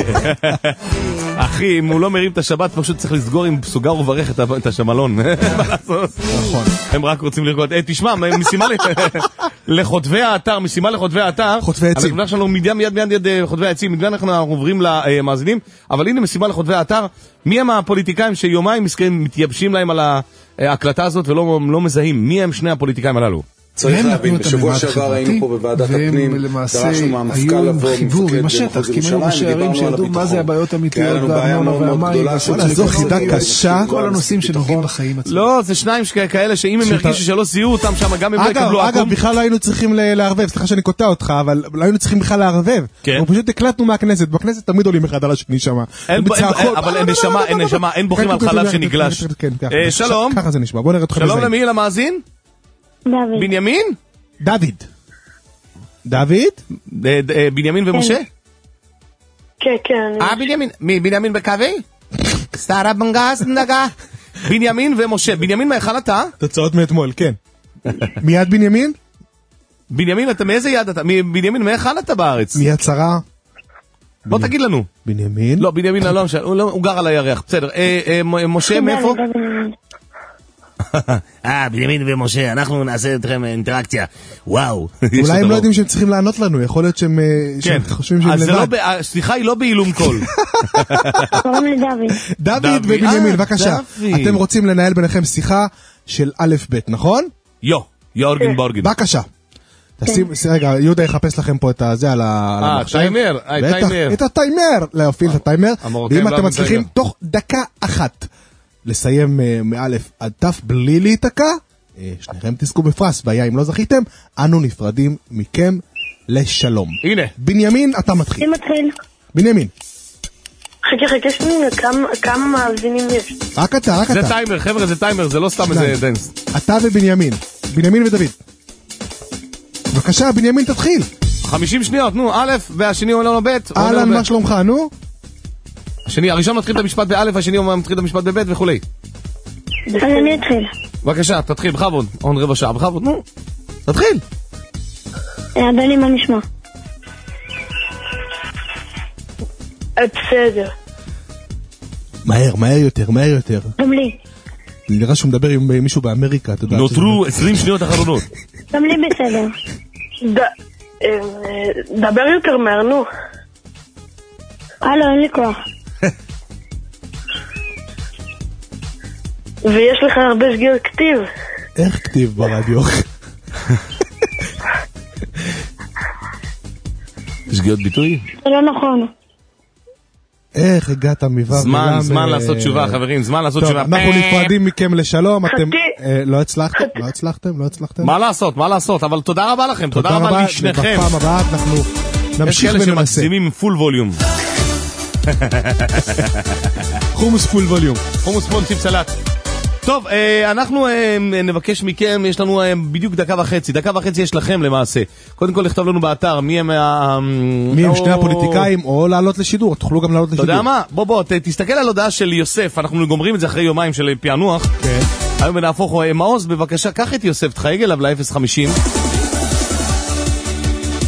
אחי, אם הוא לא מרים את השבת, פשוט צריך לסגור עם סוגר וברך את השמלון. מה לעשות? נכון. הם רק רוצים לראות. תשמע, משימה לחוטבי האתר, משימה לחוטבי האתר. חוטבי עצים. אנחנו שלנו מיד מיד מיד מיד חוטבי עצים, מיד אנחנו עוברים למאזינים, אבל הנה משימה לחוטבי האתר. מי הם הפוליטיקאים שיומיים מתייבשים להם על ההקלטה הזאת ולא מזהים? מי הם שני הפוליטיקאים הללו? צריך להבין, בשבוע שעבר היינו פה בוועדת הפנים, דרשנו מהמפכ"ל לבוא, מפקד במחוז ירושלים, ודיברנו על הביטחון. מה זה הבעיות האמיתיות, היה לנו בעיה מאוד מאוד גדולה. זו חידה קשה. כל הנושאים שנוגעים בחיים עצמם. לא, זה שניים כאלה שאם הם הרגישו שלא זיהו אותם שם, גם הם לא יקבלו עקום. אגב, בכלל לא היינו צריכים לערבב, סליחה שאני קוטע אותך, אבל לא היינו צריכים בכלל לערבב. אנחנו פשוט הקלטנו מהכנסת, בכנסת תמיד עולים אחד על השני שם. אבל אין נשמה, אין בוכים על חלב שנגלש. שלום. ככה זה נשמע. בוא נראה אותך שלום למי, למאזין? דוד. בנימין? דוד. דוד? בנימין ומשה? כן, כן. אה, בנימין. מי, בנימין בקווי? סתרה בנגס, נגה. בנימין ומשה. בנימין מהיכן אתה? תוצאות מאתמול, כן. מיד בנימין? בנימין, אתה מאיזה יד אתה? בנימין, מהיכן אתה בארץ? מיד שרה. בוא תגיד לנו. בנימין? לא, בנימין, הוא גר על הירח. בסדר. משה, מאיפה? אה, בנימין ומשה, אנחנו נעשה אתכם אינטראקציה. וואו. אולי הם לא יודעים שהם צריכים לענות לנו, יכול להיות שהם חושבים שהם לבד. סליחה, היא לא באילום קול. קוראים לי דוד. דוד ובנימין, בבקשה. אתם רוצים לנהל ביניכם שיחה של א' ב', נכון? יו, יורגן בורגן. בבקשה. רגע, יהודה יחפש לכם פה את זה על המחשב. אה, טיימר, טיימר. את הטיימר, להפעיל את הטיימר. ואם אתם מצליחים תוך דקה אחת לסיים מאלף עד תף בלי להיתקע, שניכם תזכו בפרס, והיה אם לא זכיתם, אנו נפרדים מכם לשלום. הנה. בנימין, אתה מתחיל. אני מתחיל. בנימין. חכה, חכה, שנייה, כמה מאזינים יש? רק אתה, רק אתה. זה טיימר, חבר'ה, זה טיימר, זה לא סתם איזה דנס. אתה ובנימין. בנימין ודוד. בבקשה, בנימין תתחיל. חמישים שניות, נו, א', והשני אומר לנו ב'. אהלן, מה שלומך, נו? השני, הראשון מתחיל את המשפט באלף, השני מתחיל את המשפט בבית וכולי. אז אני אתחיל. בבקשה, תתחיל, בכבוד. עוד רבע שעה, בכבוד, נו. תתחיל. אדוני, מה נשמע? בסדר. מהר, מהר יותר, מהר יותר. גם לי. נראה שהוא מדבר עם מישהו באמריקה, אתה יודע. נותרו עשרים שניות אחרונות. גם לי בסדר. דבר יותר מהר, נו. הלו, אין לי כוח. ויש לך הרבה שגיאות כתיב. איך כתיב ברדיו? שגיאות ביטוי? זה לא נכון. איך הגעת מבב? זמן, זמן לעשות תשובה, חברים, זמן לעשות תשובה. אנחנו נפרדים מכם לשלום, אתם לא הצלחתם, לא הצלחתם, לא הצלחתם. מה לעשות, מה לעשות, אבל תודה רבה לכם, תודה רבה לשניכם. בפעם הבאה אנחנו נמשיך וננסה. יש כאלה שמגזימים פול ווליום. חומוס פול ווליום. חומוס פול ציפ סלט. טוב, אנחנו נבקש מכם, יש לנו בדיוק דקה וחצי, דקה וחצי יש לכם למעשה. קודם כל לכתוב לנו באתר מי הם מי הם שני הפוליטיקאים, או לעלות לשידור, תוכלו גם לעלות לשידור. אתה יודע מה? בוא בוא, תסתכל על הודעה של יוסף, אנחנו גומרים את זה אחרי יומיים של פענוח. כן. היום נהפוך, מעוז, בבקשה, קח את יוסף, תחייג אליו ל-אפס חמישים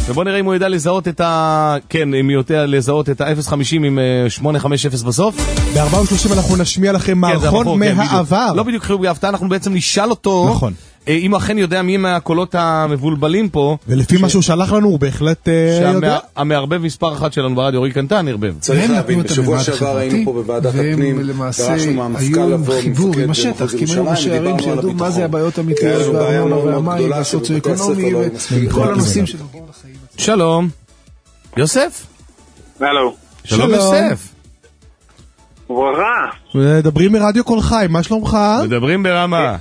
ובוא נראה אם הוא ידע לזהות את ה... כן, אם הוא יודע לזהות את ה-אפס חמישים עם שמונה חמש אפס בסוף. ב-ארבע ושלושים אנחנו נשמיע לכם מערכון מהעבר. לא בדיוק חיוב בהפתעה, אנחנו בעצם נשאל אותו. נכון. אם הוא אכן יודע מי מהקולות המבולבלים פה. ולפי מה שהוא שלח לנו הוא בהחלט יודע. המערבב מספר אחת שלנו ברדיו, אורי קנטן, ערבב. צריך להבין, בשבוע שעבר היינו פה בוועדת הפנים, דרשנו מהמפכ"ל לבוא ממפקד מחוז ירושלים, ודיברנו על הביטחון. מה זה הבעיות האמיתיות והארנונה והמים והסוציו-אקונומי וכל הנושאים שנוגעים לחיים. שלום. יוסף? הלו. שלום יוסף. וברכה. מדברים מרדיו כל חי, מה שלומך? מדברים ברמה.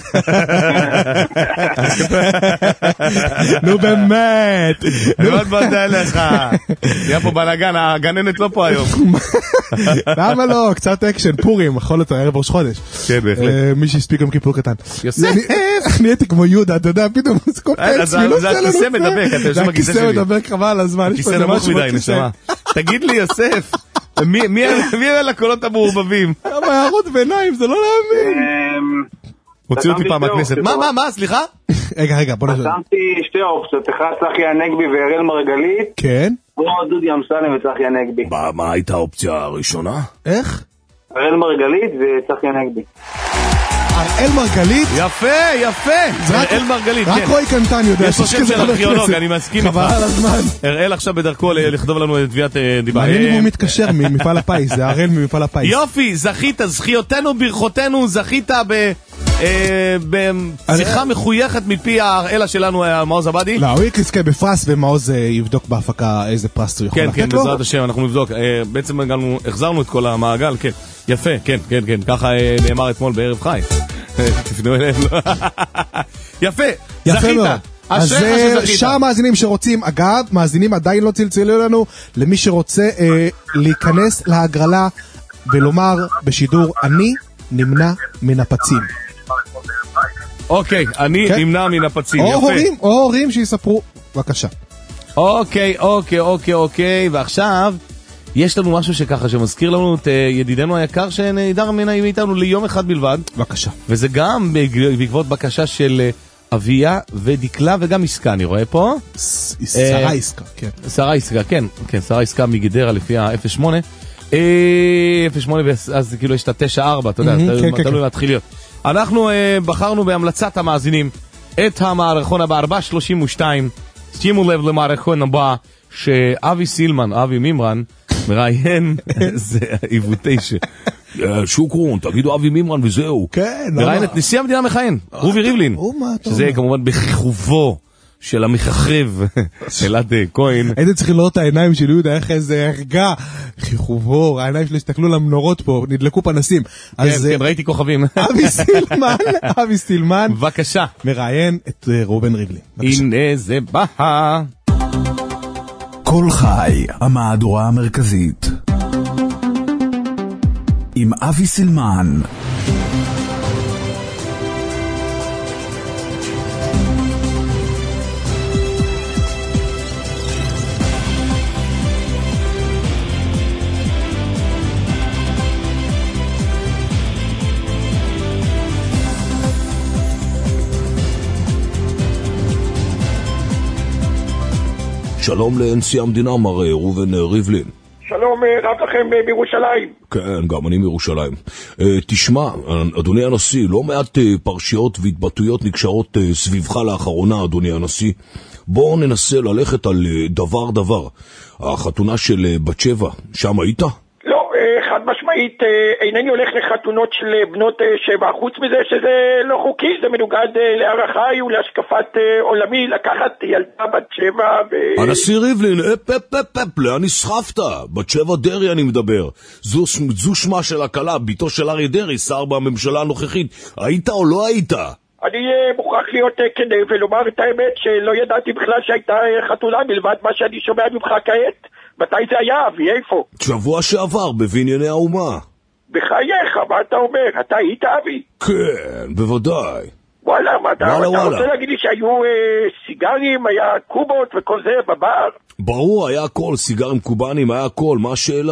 נו באמת. מאוד מודה לך. היה פה בלגן, הגננת לא פה היום. למה לא? קצת אקשן, פורים, יכול להיות ערב ראש חודש. כן, בהחלט. מי שהספיק גם כיפור קטן. יוסף! נהייתי כמו יהודה, אתה יודע, פתאום זה הכיסא מדבק, אתה יושב בכיסא שלי. הכיסא מדבק חבל הזמן. הכיסא נמוך מדי, נשמה. תגיד לי יוסף, מי אלה לקולות המעורבבים? כמה הערות ביניים, זה לא להאמין. הוציאו אותי פעם מהכנסת. מה, מה, מה, סליחה? רגע, רגע, בוא נשאר. שמתי שתי אופציות, אחד צחי הנגבי ואראל מרגלית. כן. או דודי אמסלם וצחי הנגבי. מה הייתה האופציה הראשונה? איך? אראל מרגלית וצחי הנגבי. אראל מרגלית? יפה, יפה. אראל מרגלית, כן. רק רועי קנטן יודע. יש לו שם של ארכיאולוג, אני מסכים איתך. חבל על הזמן. אראל עכשיו בדרכו לכתוב לנו את תביעת דיבה. מעניין אם הוא מתקשר ממפעל הפיס, זה אראל ממפעל הפיס. יופי, זכית, זכיותנו, ברכותינו, זכית בשיחה מחויכת מפי האראלה שלנו, מעוז עבדי. לא, הוא יקזכה בפרס ומעוז יבדוק בהפקה איזה פרס הוא יכול לתת לו. כן, כן, בעזרת השם, אנחנו נבדוק. בעצם החזרנו את כל המעגל, כן. יפה, כן, כן, כן. ככה נאמר אתמול בערב חי. תפנו אליהם. יפה, זכית. אז שאר מאזינים שרוצים, אגב, מאזינים עדיין לא צלצלו לנו, למי שרוצה להיכנס להגרלה ולומר בשידור, אני נמנע מן הפצים. אוקיי, אני נמנע מן הפצים, יפה. או הורים שיספרו, בבקשה. אוקיי, אוקיי, אוקיי, אוקיי, ועכשיו יש לנו משהו שככה שמזכיר לנו את ידידנו היקר שנהדר מאיתנו ליום אחד בלבד. בבקשה. וזה גם בעקבות בקשה של אביה ודקלה וגם עסקה, אני רואה פה. שרה עסקה, כן. שרה עסקה, כן. כן, שרה עסקה מגדרה לפי ה-אפס שמונה. אפס שמונה, אז כאילו יש את ה-תשע ארבע, אתה יודע, תלוי להתחיל להיות. אנחנו בחרנו בהמלצת המאזינים את המערכון הבא, ארבע שלושים ושתיים. שימו לב למערכון הבא, שאבי סילמן, אבי מימרן, מראיין, זה עיוותי ש... שוקרון, תגידו אבי מימרן וזהו. כן, מראיין את נשיא המדינה מכהן, רובי ריבלין, שזה כמובן בכיכובו של המחכב, אלעד כהן. הייתם צריכים לראות את העיניים של יהודה, איך איזה הרגע, חיכובו, העיניים שלי הסתכלו למנורות פה, נדלקו פנסים. כן, כן, ראיתי כוכבים. אבי סילמן, אבי סילמן, בבקשה, מראיין את ראובן ריבלין. הנה זה בא. כל חי, המהדורה המרכזית. עם אבי סילמן. שלום לנשיא המדינה, מר ראובן ריבלין. שלום רב לכם בירושלים. כן, גם אני מירושלים. תשמע, אדוני הנשיא, לא מעט פרשיות והתבטאויות נקשרות סביבך לאחרונה, אדוני הנשיא. בואו ננסה ללכת על דבר דבר. החתונה של בת שבע, שם היית? לא, חד משמעית, אינני הולך לחתונות של בנות שבע. חוץ מזה שזה לא חוקי, זה מנוגד לערכי ולהשקפת עולמי לקחת ילדה בת שבע ו... הנשיא ריבלין, אפ אפ אפ אפ, לאן נסחפת? בת שבע דרי אני מדבר. זו, זו שמה של הקלה, ביתו של אריה דרי, שר בממשלה הנוכחית. היית או לא היית? אני מוכרח להיות כנה ולומר את האמת שלא ידעתי בכלל שהייתה חתונה מלבד מה שאני שומע ממך כעת. מתי זה היה, אבי? איפה? שבוע שעבר, בבנייני האומה. בחייך, מה אתה אומר? אתה היית, אבי? כן, בוודאי. וואלה, מה אתה, וואלה, אתה וואלה. רוצה להגיד לי שהיו אה, סיגרים, היה קובות וכל זה בבר? ברור, היה הכל, סיגרים קובנים, היה הכל, מה השאלה?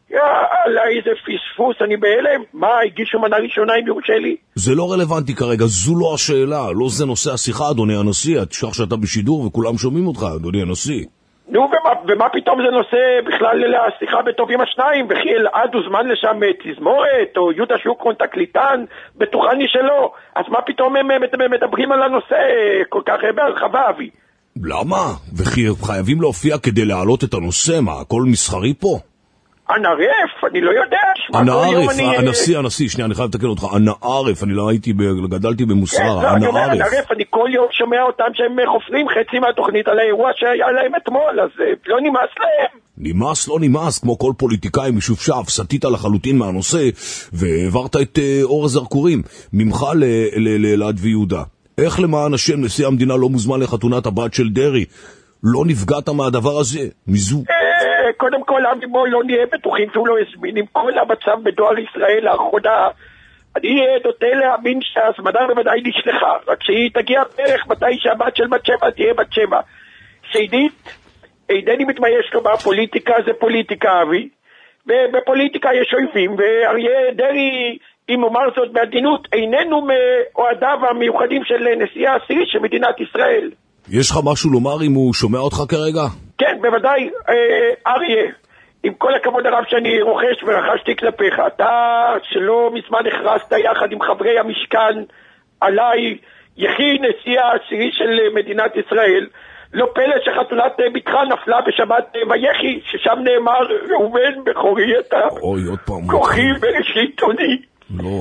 יאללה, איזה פספוס, אני בהלם. מה, הגישו מנה ראשונה עם יורשלי? זה לא רלוונטי כרגע, זו לא השאלה, לא זה נושא השיחה, אדוני הנשיא. תשכח שאתה בשידור וכולם שומעים אותך, אדוני הנשיא. נו, ומה, ומה פתאום זה נושא בכלל לשיחה בטובים השניים? וכי אלעד הוזמן לשם תזמורת, או יהודה שוקרון תקליטן, בטוחני שלא. אז מה פתאום הם מדברים על הנושא כל כך בהרחבה, אבי? למה? וכי חייבים להופיע כדי להעלות את הנושא, מה, הכל מסחרי פה? אנא ערף, אני לא יודע. אנא ערף, הנשיא, הנשיא, שנייה, אני חייב לתקן אותך, אנא ערף, אני לא הייתי, גדלתי במוסררה, אנא ערף. אנא ערף, אני כל יום שומע אותם שהם חופרים חצי מהתוכנית על האירוע שהיה להם אתמול, אז לא נמאס להם. נמאס, לא נמאס, כמו כל פוליטיקאי משופשף, סטית לחלוטין מהנושא, והעברת את אור הזרקורים, ממך לאלעד ויהודה. איך למען השם נשיא המדינה לא מוזמן לחתונת הבת של דרי? לא נפגעת מהדבר הזה, מזו? קודם כל, אבי, בוא לא נהיה בטוחים שהוא לא הזמין. עם כל המצב בדואר ישראל לאחרונה, אני נוטה להאמין שההזמנה בוודאי נשלחה, רק שהיא תגיע בערך מתי שהבת של בת שבע תהיה בת שבע. שעידית, אינני מתמייש לומר, פוליטיקה זה פוליטיקה, אבי, ובפוליטיקה יש אויבים, ואריה דרי, אם אומר זאת בעדינות, איננו מאוהדיו המיוחדים של נשיאה העשירי של מדינת ישראל. יש לך משהו לומר אם הוא שומע אותך כרגע? כן, בוודאי, אריה, עם כל הכבוד הרב שאני רוכש ורכשתי כלפיך, אתה שלא מזמן הכרזת יחד עם חברי המשכן עליי, יחי נשיא העשירי של מדינת ישראל, לא פלא שחתונת בתך נפלה בשבת ויחי, ששם נאמר ראובן בכורי אתה, כוחי ושלטוני. לא,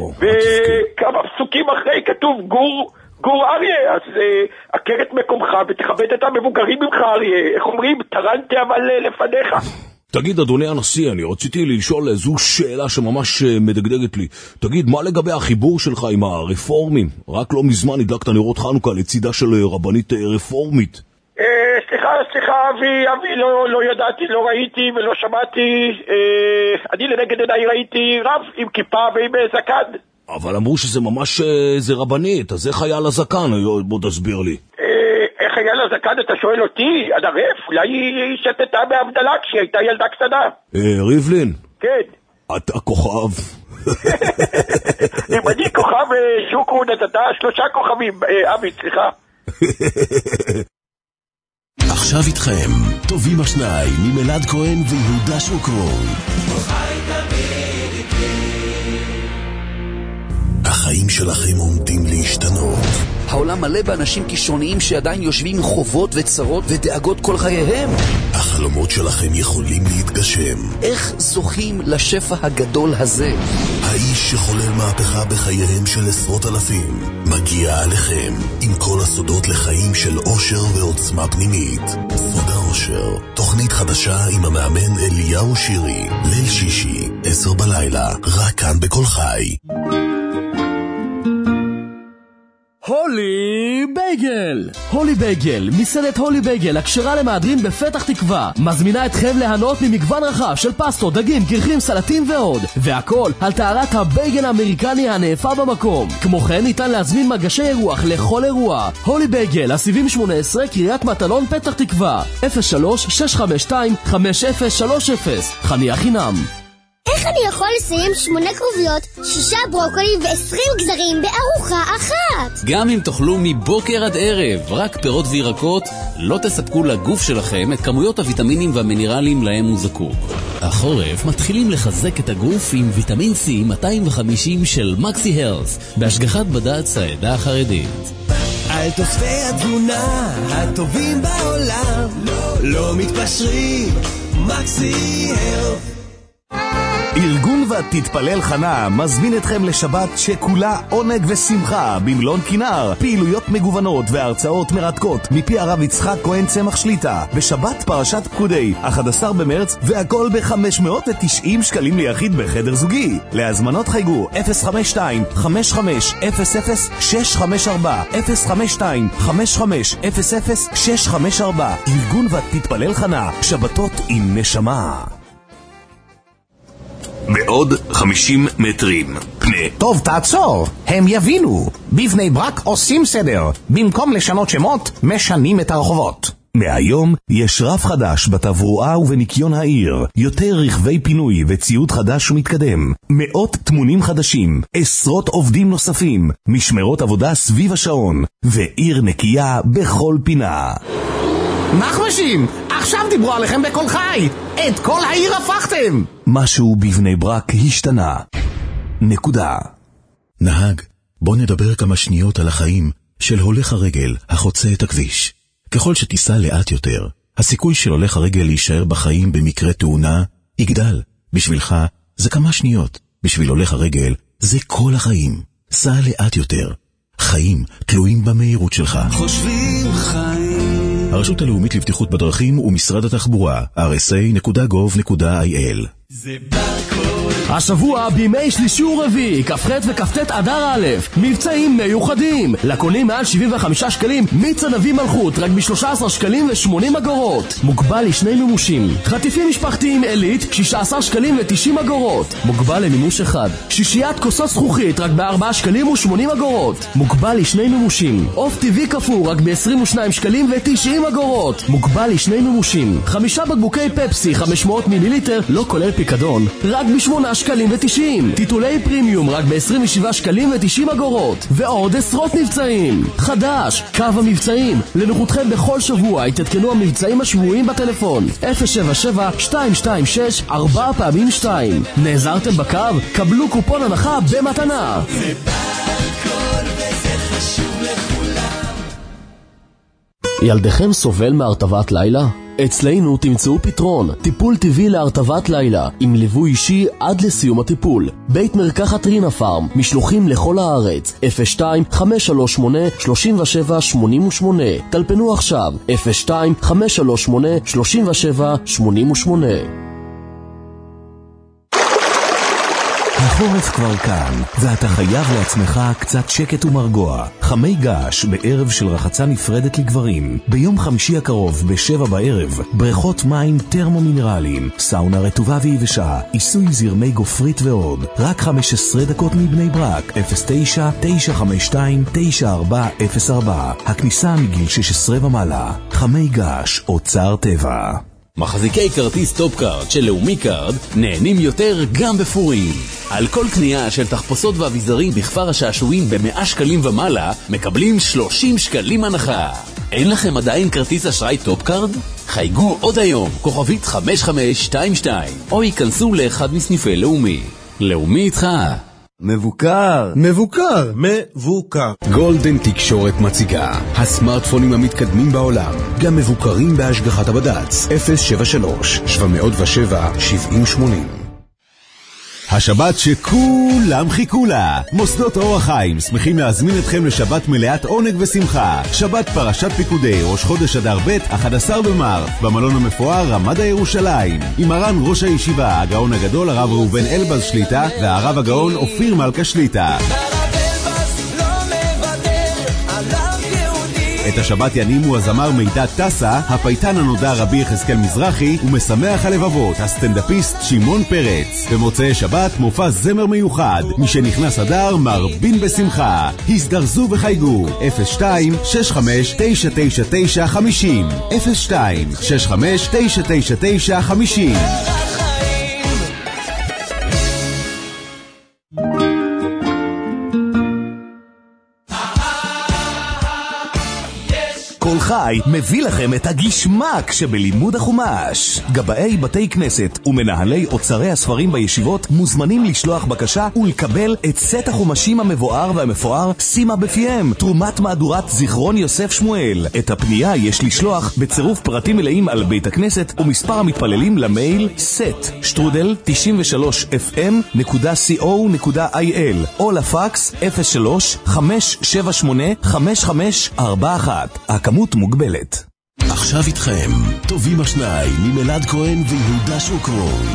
וכמה פסוקים אחרי כתוב גור גור אריה, אז uh, הכרת מקומך ותכבד את המבוגרים ממך אריה, איך אומרים, תרנתי אבל uh, לפניך. תגיד אדוני הנשיא, אני רציתי לשאול איזו שאלה שממש uh, מדגדגת לי. תגיד, מה לגבי החיבור שלך עם הרפורמים? רק לא מזמן הדלקת נרות חנוכה לצידה של רבנית uh, רפורמית. uh, סליחה, סליחה אבי, אבי, לא, לא ידעתי, לא ראיתי ולא שמעתי, uh, אני לנגד עיניי ראיתי רב עם כיפה ועם uh, זקן. אבל אמרו שזה ממש איזה רבנית, אז איך היה לזקן? בוא תסביר לי. איך היה לזקן? אתה שואל אותי? עד הרף? אולי היא שתתה בהבדלה כשהיא הייתה ילדה קטנה. ריבלין? כן. אתה כוכב. אם אני כוכב שוקרון, אתה שלושה כוכבים. אבי, סליחה. עכשיו איתכם, טובים השניים, עם אלעד כהן ויהודה שוקרון. החיים שלכם עומדים להשתנות. העולם מלא באנשים כישרוניים שעדיין יושבים עם חובות וצרות ודאגות כל חייהם. החלומות שלכם יכולים להתגשם. איך זוכים לשפע הגדול הזה? האיש שחולל מהפכה בחייהם של עשרות אלפים מגיע עליכם עם כל הסודות לחיים של אושר ועוצמה פנימית. סוד האושר, תוכנית חדשה עם המאמן אליהו שירי, ליל שישי, עשר בלילה, רק כאן בכל חי. הולי בייגל! הולי בייגל, מסעדת הולי בייגל, הכשרה למהדרין בפתח תקווה, מזמינה אתכם ליהנות ממגוון רחב של פסטות, דגים, קרחים, סלטים ועוד, והכל על טהרת הבייגל האמריקני הנאפה במקום. כמו כן ניתן להזמין מגשי אירוח לכל אירוע. הולי בייגל, הסיבים שמונה עשרה, קריית מטלון, פתח תקווה, אפס שלוש שש חמש שתיים חמש אפס שלוש אפס, חניה חינם. איך אני יכול לסיים שמונה כרוביות, שישה ברוקולי ועשרים גזרים בארוחה אחת? גם אם תאכלו מבוקר עד ערב רק פירות וירקות, לא תספקו לגוף שלכם את כמויות הוויטמינים והמינרלים להם הוא זקוק. החורף מתחילים לחזק את הגוף עם ויטמין סי מאתיים וחמישים של מקסי הרס, בהשגחת בד"ץ העדה החרדית. על תוספי התזונה הטובים בעולם, לא, לא מתפשרים, מקסי הרס. ארגון ותתפלל חנה מזמין אתכם לשבת שכולה עונג ושמחה במלון כינר, פעילויות מגוונות והרצאות מרתקות מפי הרב יצחק כהן צמח שליטה בשבת פרשת פקודי אחד עשר במרץ, והכל ב-חמש מאות ותשעים שקלים ליחיד בחדר זוגי. להזמנות חייגו אפס חמש שתיים חמש חמש אפס אפס שש חמש ארבע אפס חמש שתיים חמש חמש אפס אפס שש חמש ארבע. ארגון ותתפלל חנה, שבתות עם נשמה. בעוד חמישים מטרים פנה. טוב, תעצור, הם יבינו. בבני ברק עושים סדר. במקום לשנות שמות, משנים את הרחובות. מהיום יש רף חדש בתברואה ובניקיון העיר, יותר רכבי פינוי וציוד חדש ומתקדם, מאות תמונים חדשים, עשרות עובדים נוספים, משמרות עבודה סביב השעון, ועיר נקייה בכל פינה. נחמשים, עכשיו דיברו עליכם בכל חי, את כל העיר הפכתם. משהו בבני ברק השתנה. נקודה. נהג, בוא נדבר כמה שניות על החיים של הולך הרגל החוצה את הכביש. ככל שתיסע לאט יותר, הסיכוי של הולך הרגל להישאר בחיים במקרה תאונה יגדל. בשבילך זה כמה שניות, בשביל הולך הרגל זה כל החיים. סע לאט יותר. חיים תלויים במהירות שלך. חושבים חיים. הרשות הלאומית לבטיחות בדרכים ומשרד התחבורה, אר אס איי נקודה גוב נקודה איי אל. זה ברקוד. השבוע בימי שלישי ורביעי, כ"ח וכ"ט אדר א', מבצעים מיוחדים. לקונים מעל שבעים וחמישה שקלים, מיץ ענבים מלכות רק ב-שלושה עשר שקלים ו-שמונים אגורות. מוגבל לשני מימושים. חטיפים משפחתיים עילית, שישה עשר שקלים ו-תשעים אגורות. מוגבל למימוש אחד. שישיית כוסות זכוכית רק ב-ארבעה שקלים ו-שמונים אגורות. מוגבל לשני מימושים. עוף טבעי קפוא רק ב-עשרים ושניים שקלים ו-תשעים אגורות. מוגבל לשני מימושים. חמישה בקבוקי פפסי חמש מאות מיליליטר, לא כולל פיקדון, רק ב-שמונה שקלים ו-תשעים. טיטולי פרימיום רק ב-עשרים ושבעה שקלים ו-תשעים אגורות. ועוד עשרות מבצעים. חדש, קו המבצעים. לנוחותכם בכל שבוע יתעדכנו המבצעים השבועיים בטלפון אפס שבע שבע שתיים שתיים שש ארבע פעמים שתיים. נעזרתם בקו? קבלו קופון הנחה במתנה. זה ברקוד וזה חשוב לכולם. ילדכם סובל מהרטבת לילה? אצלנו תמצאו פתרון, טיפול טבעי להרטבת לילה, עם ליווי אישי עד לסיום הטיפול. בית מרקחת רינה פארם, משלוחים לכל הארץ, אפס שתיים חמש שלוש שמונה שלוש שבע שמונה שמונה. טלפנו עכשיו, אפס שתיים חמש שלוש שמונה שלוש שבע שמונה שמונה. החורף כבר כאן, ואתה חייב לעצמך קצת שקט ומרגוע. חמי געש בערב של רחצה נפרדת לגברים. ביום חמישי הקרוב בשבע בערב, בריכות מים טרמומינרליים, סאונה רטובה ויבשה, עיסוי זרמי גופרית ועוד. רק חמש עשרה דקות מבני ברק, אפס תשע תשע חמש שתיים תשע ארבע אפס ארבע. הכניסה מגיל שש עשרה ומעלה. חמי געש, אוצר טבע. מחזיקי כרטיס טופ-קארד של לאומי קארד נהנים יותר גם בפורים. על כל קנייה של תחפושות ואביזרים בכפר השעשועים ב-מאה שקלים ומעלה, מקבלים שלושים שקלים הנחה. אין לכם עדיין כרטיס אשראי טופ-קארד? חייגו עוד היום, כוכבית חמש חמש שתיים שתיים, או ייכנסו לאחד מסניפי לאומי. לאומי איתך. מבוקר, מבוקר, מבוקר. גולדן תקשורת מציגה הסמארטפונים המתקדמים בעולם, גם מבוקרים בהשגחת הבד"ץ. אפס שבע שלוש שבע אפס שבע שבעים שמונים. השבת שכולם חיכו לה. מוסדות אור החיים שמחים להזמין אתכם לשבת מלאת עונג ושמחה. שבת פרשת פיקודי ראש חודש אדר ב' אחד עשר במרס במלון המפואר רמדה ירושלים, עם מרן ראש הישיבה הגאון הגדול הרב ראובן אלבז שליטה והרב הגאון אופיר מלכה שליטה. את השבת ינימו הזמר מידע טסה, הפייטן הנודע רבי יחזקאל מזרחי, ומשמח הלבבות הסטנדאפיסט שמעון פרץ. במוצאי שבת מופע זמר מיוחד, מי שנכנס אדר מרבין בשמחה. הזדרזו וחייגו אפס שתיים שש חמש תשע תשע תשע חמישים אפס שתיים שש חמש תשע תשע תשע חמישים. כל חי מביא לכם את הגשמק שבלימוד החומש. גבאי בתי כנסת ומנהלי אוצרי הספרים בישיבות מוזמנים לשלוח בקשה ולקבל את סט החומשים המבואר והמפואר שימה בפיהם, תרומת מהדורת זיכרון יוסף שמואל. את הפנייה יש לשלוח בצירוף פרטים מלאים על בית הכנסת ומספר המתפללים למייל סט שטרודל תשעים ושלוש אף אם נקודה סי או נקודה איי אל או לפקס אפס שלוש חמש שבע שמונה חמש חמש ארבע אחת. הכמות מוגבלת. עכשיו איתכם, טובים השניים ממלעד כהן ויהודה שוקרון.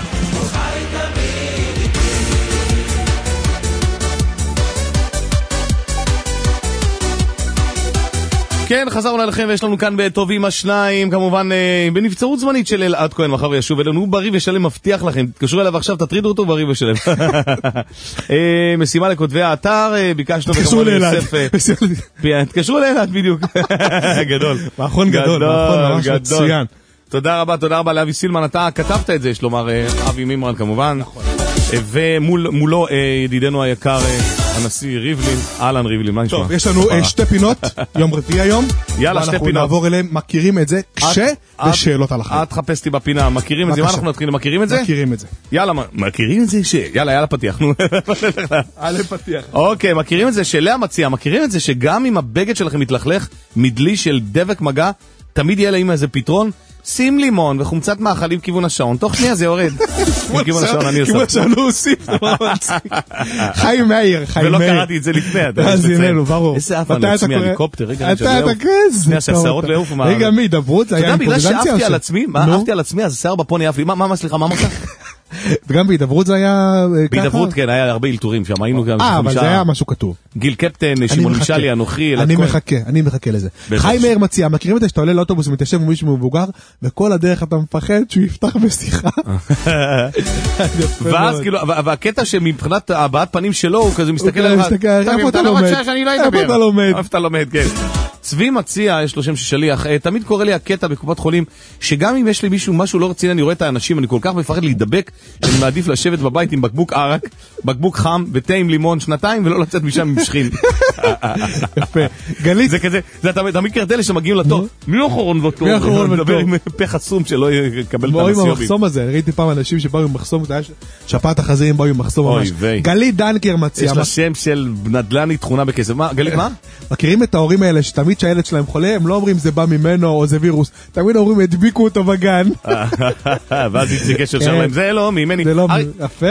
כן, חזרנו אליכם ויש לנו כאן בטובים השניים, כמובן בנבצרות זמנית של אלעד כהן, מחר ישוב אלינו, הוא בריא ושלם, מבטיח לכם, תתקשרו אליו עכשיו, תטרידו אותו, בריא ושלם. משימה לכותבי האתר, ביקשנו תתקשרו לאלעד. תתקשרו לאלעד בדיוק. גדול. מאחרון גדול, מאחרון ממש מצוין. תודה רבה, תודה רבה לאבי סילמן, אתה כתבת את זה, יש לומר, אבי מימרן כמובן. נכון. ומולו ידידנו היקר הנשיא ריבלין, אהלן ריבלין, מה נשמע? טוב, יש לנו שתי פינות, יום רביעי היום. יאללה, שתי פינות. ואנחנו נעבור אליהם, מכירים את זה, כש ושאלות על החיים. את חפשתי בפינה, מכירים את זה? מה אנחנו נתחיל, מכירים את זה? מכירים את זה. יאללה, מכירים את זה ש... יאללה, יאללה פתיח, נו. יאללה פתיח. אוקיי, מכירים את זה שלאה מציע, מכירים את זה שגם אם הבגד שלכם מתלכלך, מדלי של דבק מגע, תמיד יהיה להם איזה פתרון, שים לימון וחומצת מאכלים כיוון השעון, תוך שנייה זה יורד. כיוון השעון אני עושה. כיוון השעון הוא הוסיף, חיים מאיר, חיים מאיר. ולא קראתי את זה לפני. אז הנה, ברור. איזה אף אני עצמי, הליקופטר, רגע, אתה תקרז. שנייה, שהשערות לא יעופו. רגע, מי, דברות, זה היה בגלל שאהבתי על עצמי, מה אהבתי על עצמי, אז השיער בפוני אהב לי, מה, סליחה, מה אמרת? וגם בהידברות זה היה ככה? בהידברות כן, היה הרבה אלתורים שם, היינו גם אה, אבל זה היה משהו כתוב. גיל קפטן, שמעון משלי, אנוכי, אני מחכה, אני מחכה לזה. חיים מאיר מציע, מכירים את זה שאתה עולה לאוטובוס ומתיישב עם מישהו מבוגר, וכל הדרך אתה מפחד שהוא יפתח בשיחה. ואז כאילו, והקטע שמבחינת הבעת פנים שלו, הוא כזה מסתכל עליך, איפה אתה לומד? איפה אתה לומד? איפה אתה לומד, כן. צבי מציע, יש לו שם ששליח, תמיד קורא לי הקטע בקופת חולים, שגם אם יש לי מישהו, משהו לא רציני, אני רואה את האנשים, אני כל כך מפחד להידבק, שאני מעדיף לשבת בבית עם בקבוק ערק, בקבוק חם, ותה עם לימון שנתיים, ולא לצאת משם עם שכין. יפה. גלית. זה כזה, זה תמיד קרדלה שמגיעים לתור, מי אחרון בתור? מי אחרון בתור? מדבר עם פה חסום שלא יקבל את הנסיובים. באו עם המחסום הזה, ראיתי פעם אנשים שבאו עם מחסום, שפעת החזירים באו עם מחסום ממש. גלית דנקר מציע. יש לה שם של נדל"ני תכונה בכסף. מה, גלית, מה? מכירים את ההורים האלה שתמיד שהילד שלהם חולה, הם לא אומרים זה בא ממנו או זה וירוס, תמיד אומרים הדביקו אותו בגן. ואז יצא קשר שם להם, זה לא ממני. זה לא יפה.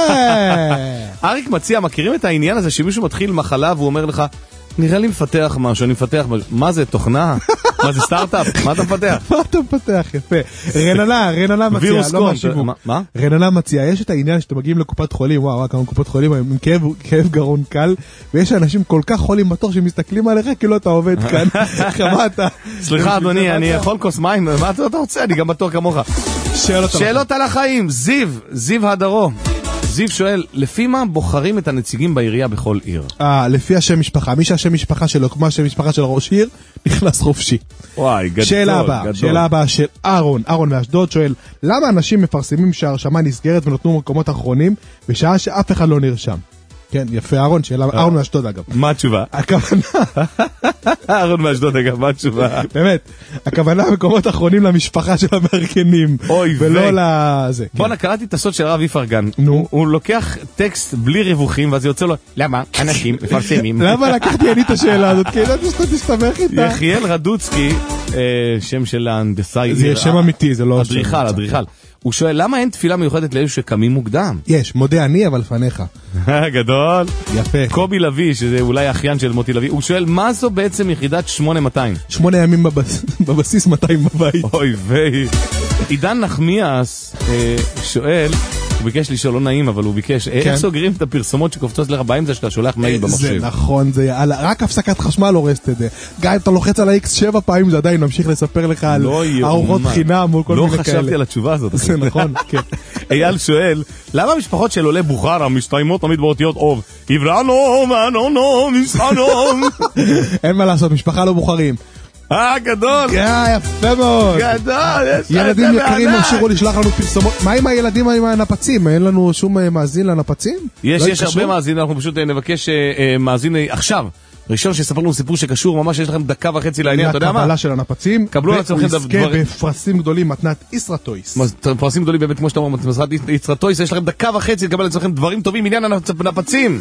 אריק מציע, מכירים את העניין הזה שמישהו מתחיל מחלה והוא אומר לך, נראה לי מפתח משהו, אני מפתח משהו. מה זה, תוכנה? מה זה, סטארט-אפ? מה אתה מפתח? מה אתה מפתח? יפה. רננה, רננה מציע, לא מהשיווק. מה? רננה מציע, יש את העניין שאתם מגיעים לקופת חולים, וואו, כמה קופת חולים, עם כאב גרון קל, ויש אנשים כל כך חולים בתור שמסתכלים עליך, כאילו אתה עובד כאן. חמת. סליחה, אדוני, אני יכול כוס מים? מה אתה רוצה? אני גם בתור כמוך. שאלות על החיים. זיו, זיו הדרו. זיו שואל, לפי מה בוחרים את הנציגים בעירייה בכל עיר? אה, לפי השם משפחה. מי שהשם משפחה שלו, כמו השם משפחה של ראש עיר, נכנס חופשי. וואי, גדול, שאלה הבאה, גדול. שאלה הבאה של אהרון, אהרון מאשדוד שואל, למה אנשים מפרסמים שההרשמה נסגרת ונותנו מקומות אחרונים, בשעה שאף אחד לא נרשם? כן, יפה, אהרון, שאלה, אהרון מאשדוד אגב. מה התשובה? הכוונה... אהרון מאשדוד אגב, מה התשובה? באמת, הכוונה מקומות אחרונים למשפחה של המארגנים. אוי ולא לזה. בוא נקראתי את הסוד של הרב איפרגן. הוא לוקח טקסט בלי רווחים, ואז יוצא לו, למה? אנשים מפרסמים. למה לקחתי אני את השאלה הזאת? כי ידעתי שאתה תסתמך איתה. יחיאל רדוצקי, שם של ההנדסאי. זה שם אמיתי, זה לא... אדריכל, אדריכל. הוא שואל, למה אין תפילה מיוחדת לאלו שקמים מוקדם? יש, מודה אני, אבל לפניך. גדול. יפה. קובי לוי, שזה אולי האחיין של מוטי לוי, הוא שואל, מה זו בעצם יחידת שמונה מאתיים? שמונה ימים בבסיס, מאתיים בבית. אוי ויי. עידן נחמיאס שואל, הוא ביקש לשאול, לא נעים, אבל הוא ביקש, איך סוגרים את הפרסומות שקופצות לך באמצע שאתה שולח מייל במחשב? זה נכון, זה רק הפסקת חשמל הורסת את זה. גם אם אתה לוחץ על ה-X שבע פעמים, זה עדיין נמשיך לספר לך על ארוחות חינם מול כל מיני כאלה. לא חשבתי על התשובה הזאת. זה נכון, כן. אייל שואל, למה המשפחות של עולי בוכרה מסתיימות תמיד באותיות אוב? עברנו, מנו, מסענו. אין מה לעשות, משפחה לא בוחרים. אה, גדול. יפה מאוד. גדול. ילדים יקרים המשיכו לשלח לנו פרסומות. מה עם הילדים עם הנפצים? אין לנו שום מאזין לנפצים? יש, יש הרבה מאזין, אנחנו פשוט נבקש מאזין עכשיו. ראשון שספר לנו סיפור שקשור, ממש יש לכם דקה וחצי לעניין, אתה יודע מה? הקבלה של הנפצים, קבלו על עצמכם דבר. והוא יזכה בפרסים גדולים, מתנת ישרטויס. פרסים גדולים באמת, כמו שאתה אומר, מתנת ישרטויס, יש לכם דקה וחצי לקבל על עצמכם דברים טובים, עניין הנפצים.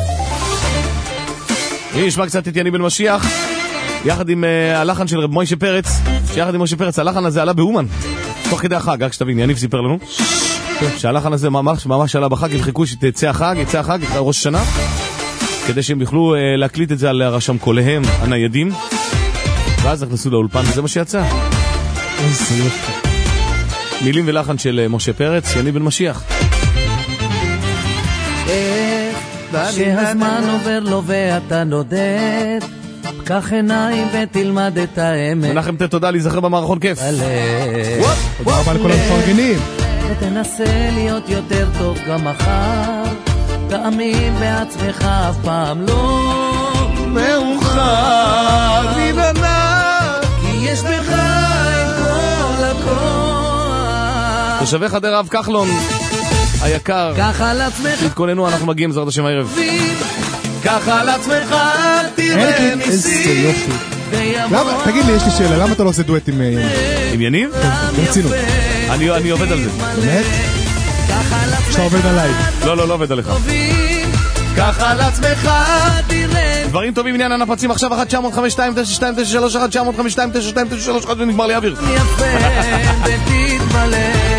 הנה, נשמע קצת את יני בן משיח. יחד עם uh, הלחן של רב מוישה פרץ, שיחד עם מוישה פרץ, הלחן הזה עלה באומן, תוך כדי החג, רק שתבין, יניב סיפר לנו, שהלחן הזה ממש, ממש עלה בחג, יחכו שתצא החג, יצא החג, ראש השנה, כדי שהם יוכלו uh, להקליט את זה על רשם קוליהם, הניידים, ואז נכנסו לאולפן, וזה מה שיצא. איזה יפה. מילים ולחן של uh, משה פרץ, יניב בן משיח. שהזמן עובר לו ואתה נודד, פקח עיניים ותלמד את האמת. מנחם תודה, להיזכר במערכון כיף. תודה רבה לכל המפרגנים. ותנסה להיות יותר טוב גם מחר, תאמין בעצמך, אף פעם לא מאוחר להימנע, כי יש בך את כל הכוח. תושבי חדרה, רב כחלון היקר, קח על עצמך, תתכוננו, אנחנו מגיעים בעזרת השם הערב. קח על עצמך, תראה ניסים. תגיד לי, יש לי שאלה, למה אתה לא עושה דואט עם יניב? עם יניב? ברצינות. אני עובד על זה. באמת? שאתה עובד עליי. לא, לא, לא עובד עליך. קח על עצמך, תראה. דברים טובים, עניין הנפצים עכשיו. אחת תשע אפס חמש שתיים תשע שתיים תשע שלוש אחת תשע אפס חמש שתיים תשע שתיים תשע שלוש אחת ונגמר לי אוויר. יפה ותתמלא.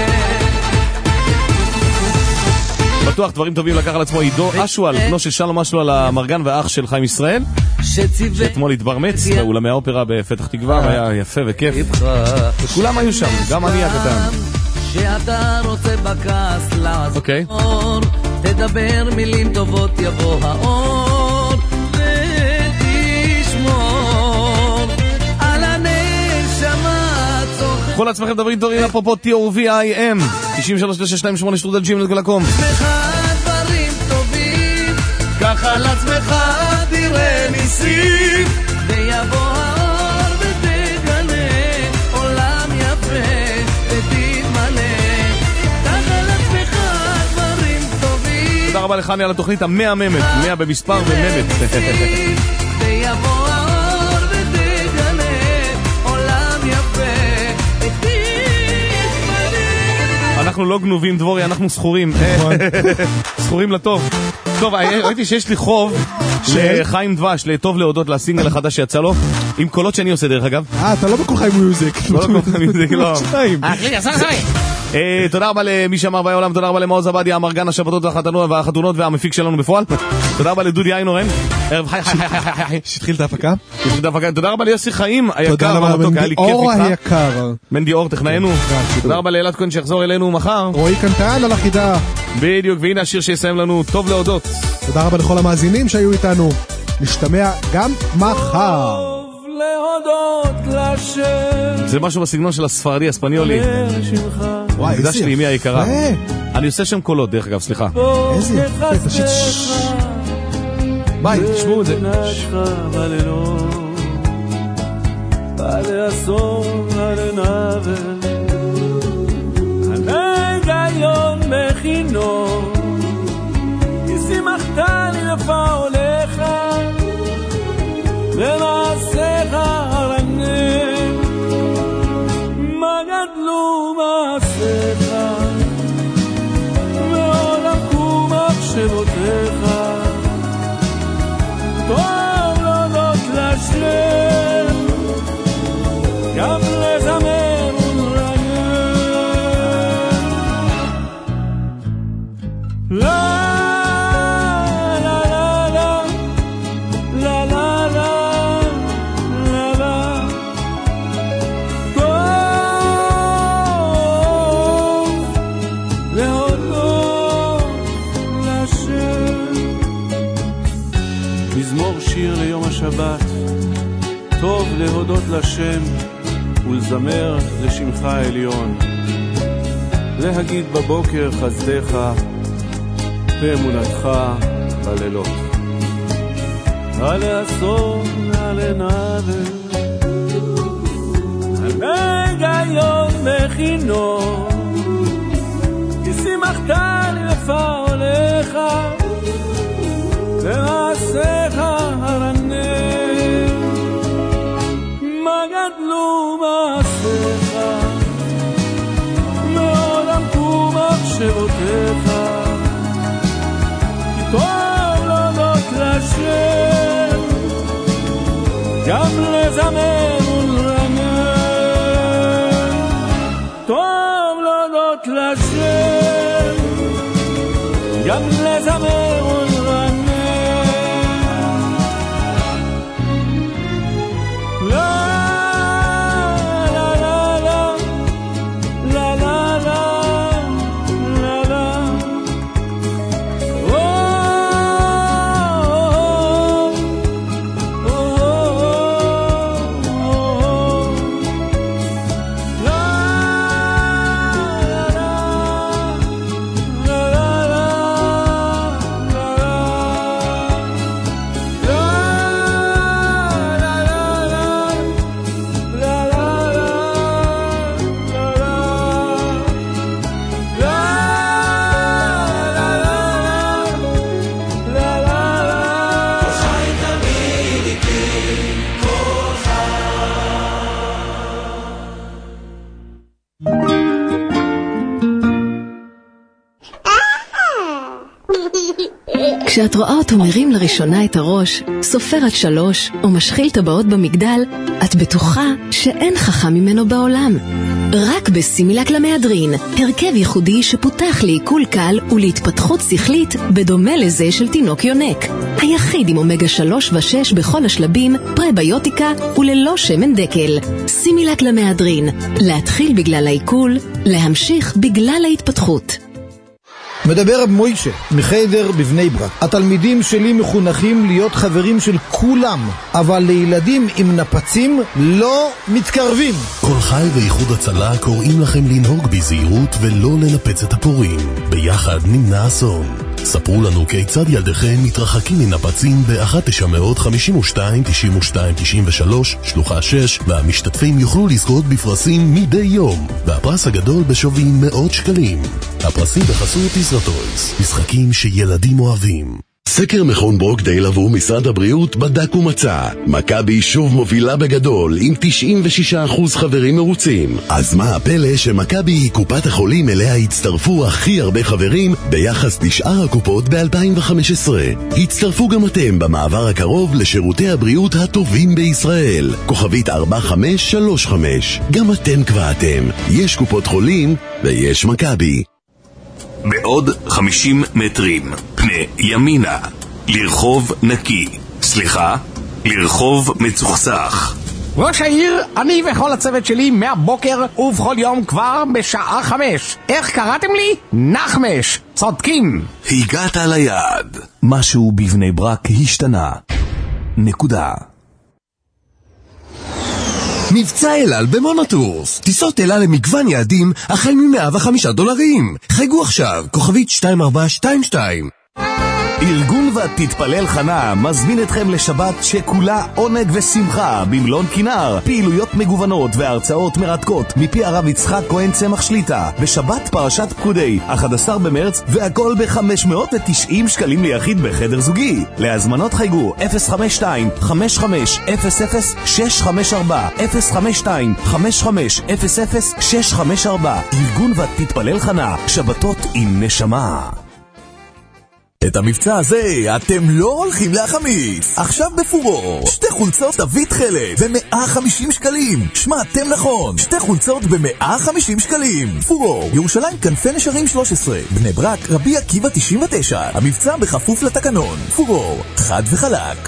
בטוח דברים טובים לקח על עצמו עידו אשואל, בנו של שלום אשואל המרגן והאח של חיים ישראל, שאתמול התברמץ באולמי האופרה בפתח תקווה, והיה יפה וכיף, וכולם היו שם, גם אני הקטן. שאתה רוצה בכעס לעזור, תדבר מילים טובות, יבוא האור ותשמור על הנשמה צוחק. כל עצמכם דברים טובים, אפרופו טי או וי איי אם תשעים ושלוש תשע שתיים שמונה שטרודל ג'ימייל דוט קום. דברים טובים, קח על עצמך, תראה ניסים, ויבוא האור ותגלה עולם יפה ותתמלא. קח על עצמך דברים טובים. תודה רבה לחני על התוכנית המהממת, מאה במספר וממת. ויבוא האור ותגלה עולם יפה ותתמלא. אנחנו לא גנובים דבורי, אנחנו סחורים. סחורים לטוב. טוב, ראיתי שיש לי חוב לחיים דבש, לטוב להודות, לסינגל החדש שיצא לו, עם קולות שאני עושה דרך אגב. אה, אתה לא בכל חיים מיוזיק. לא בכל חיים מיוזיק, לא. אחי, עשה חיים. תודה רבה למי שאמר באי עולם, תודה רבה למעוז עבדיה, המרגן, השבתות והחתונות והמפיק שלנו בפועל. תודה רבה לדודי איינורן, ערב חי חי חי חי חי שהתחיל את ההפקה. תודה רבה ליוסי חיים היקר, תודה רבה למנדי אור היקר, מנדי אור טכנאינו. תודה רבה לאלעד כהן שיחזור אלינו מחר, רועי קנטן על החידה. בדיוק, והנה השיר שיסיים לנו, טוב להודות. תודה רבה לכל המאזינים שהיו איתנו, נשתמע גם מחר. זה משהו בסגנון של הספרדי, הספניולי. וואי, הקדש לי אמי היקרה. אני עושה שם קולות, דרך אגב, סליחה. איזה יפה, תשיט. ביי, תשמעו את זה. הנגיון מכינו ישימחת לי לפע הולך ומעשיך הרנן מה גדלו מעשיך מעולם קום מחשבותיך טוב להודות לשם גם לזמר ולרנן לה שבת טוב להודות לשם ולזמר לשמך העליון, להגיד בבוקר חסדך ואמונתך בלילות, הלעשור הלנבל הנגיון מכינו ישימחת לי לפע הולך ומעשיך הרנן מה גדלו מעשיך מעולם קום מחשבותיך כי טוב להודות לשם גם לזמר ולרנן טוב להודות לשם גם לזמר ולרנן כשאת רואה אותו מרים לראשונה את הראש, סופר עד שלוש או משחיל טבעות במגדל, את בטוחה שאין חכם ממנו בעולם. רק בסימילק למהדרין, הרכב ייחודי שפותח לעיכול קל ולהתפתחות שכלית בדומה לזה של תינוק יונק. היחיד עם אומגה שלוש ושש בכל השלבים, פרביוטיקה וללא שמן דקל. סימילק למהדרין, להתחיל בגלל העיכול, להמשיך בגלל ההתפתחות. מדבר רב מוישה, מחדר בבני ברק. התלמידים שלי מחונכים להיות חברים של כולם, אבל לילדים עם נפצים לא מתקרבים. כל חי ואיחוד הצלה קוראים לכם לנהוג בזהירות ולא לנפץ את הפורים. ביחד נמנע אסון. ספרו לנו כיצד ילדיכם מתרחקים מנפצים ב-אחת תשע חמש שתיים תשעים ושתיים תשעים ושלוש שלוחה שש, והמשתתפים יוכלו לזכות בפרסים מדי יום, והפרס הגדול בשווי מאות שקלים. הפרסים בחסות ישרטויס, משחקים שילדים אוהבים. סקר מכון ברוקדייל עבור משרד הבריאות בדק ומצא מכבי שוב מובילה בגדול עם תשעים ושישה אחוז חברים מרוצים. אז מה הפלא שמכבי היא קופת החולים אליה הצטרפו הכי הרבה חברים ביחס לשאר הקופות ב-אלפיים וחמש עשרה. הצטרפו גם אתם במעבר הקרוב לשירותי הבריאות הטובים בישראל. כוכבית ארבע חמש שלוש חמש. גם אתם קבעתם, יש קופות חולים ויש מכבי. בעוד חמישים מטרים, פנה ימינה, לרחוב נקי, סליחה, לרחוב מצוחסך. ראש העיר, אני וכל הצוות שלי מהבוקר ובכל יום כבר בשעה חמש. איך קראתם לי? נחמש. צודקים. הגעת ליעד. משהו בבני ברק השתנה. נקודה. מבצע אלעל במונוטורס. טיסות אלעל למגוון יעדים החל מ-מאה וחמישה דולרים. חייגו עכשיו, כוכבית שתיים ארבע שתיים שתיים. ארגון ותתפלל חנה מזמין אתכם לשבת שכולה עונג ושמחה במלון כינר. פעילויות מגוונות והרצאות מרתקות מפי הרב יצחק כהן צמח שליטה. בשבת פרשת פקודי, אחד עשר במרץ, והכל ב-חמש מאות ותשעים שקלים ליחיד בחדר זוגי. להזמנות חייגו אפס חמש שתיים חמש חמש אפס אפס שש חמש ארבע אפס חמש שתיים חמש חמש אפס אפס שש חמש ארבע. ארגון ותתפלל חנה, שבתות עם נשמה. את המבצע הזה אתם לא הולכים להחמיץ. עכשיו בפורור, שתי חולצות תווית תכלת ב-מאה וחמישים שקלים. שמעתם נכון, שתי חולצות ב-מאה וחמישים שקלים. פורור, ירושלים כנפי נשרים שלוש עשרה, בני ברק רבי עקיבא תשעים ותשע. המבצע בכפוף לתקנון. פורור, חד וחלק.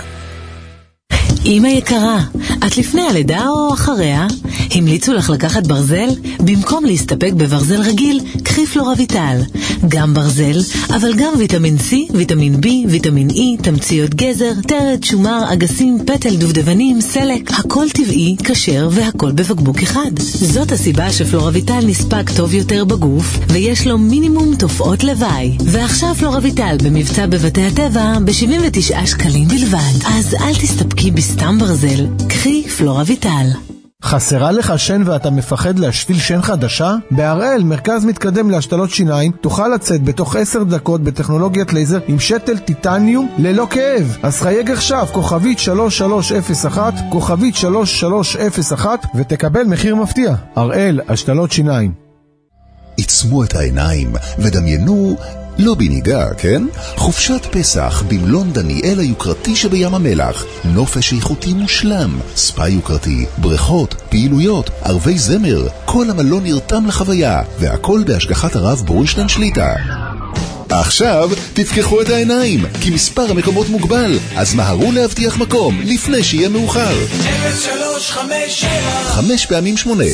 אמא יקרה, את לפני הלידה או אחריה? המליצו לך לקחת ברזל? במקום להסתפק בברזל רגיל, קחי פלורביטל. גם ברזל, אבל גם ויטמין C, ויטמין B, ויטמין E, תמציות גזר, תרד, שומר, אגסים, פטל, דובדבנים, סלק, הכל טבעי, כשר והכל בבקבוק אחד. זאת הסיבה שפלורביטל נספק טוב יותר בגוף, ויש לו מינימום תופעות לוואי. ועכשיו פלורביטל במבצע בבתי הטבע ב-שבעים ותשעה שקלים בלבד. אז אל תסתפקי בסתם ברזל, קחי פלורביטל. חסרה לך שן ואתה מפחד להשתיל שן חדשה? בהראל, מרכז מתקדם להשתלות שיניים, תוכל לצאת בתוך עשר דקות בטכנולוגיית לייזר עם שתל טיטניום ללא כאב. אז חייג עכשיו, כוכבית שלוש שלוש אפס אחת, כוכבית שלוש שלוש אפס אחת, ותקבל מחיר מפתיע. הראל, השתלות שיניים. עצמו את העיניים ודמיינו לא בניגה, כן? חופשת פסח במלון דניאל היוקרתי שבים המלח. נופש איכותי מושלם, ספא יוקרתי, בריכות, פעילויות, ערבי זמר. כל המלון נרתם לחוויה, והכל בהשגחת הרב בורשטיין שליטה. עכשיו תפקחו את העיניים, כי מספר המקומות מוגבל, אז מהרו להבטיח מקום לפני שיהיה מאוחר. אפס שלוש חמש שבע חמש פעמים שמונה.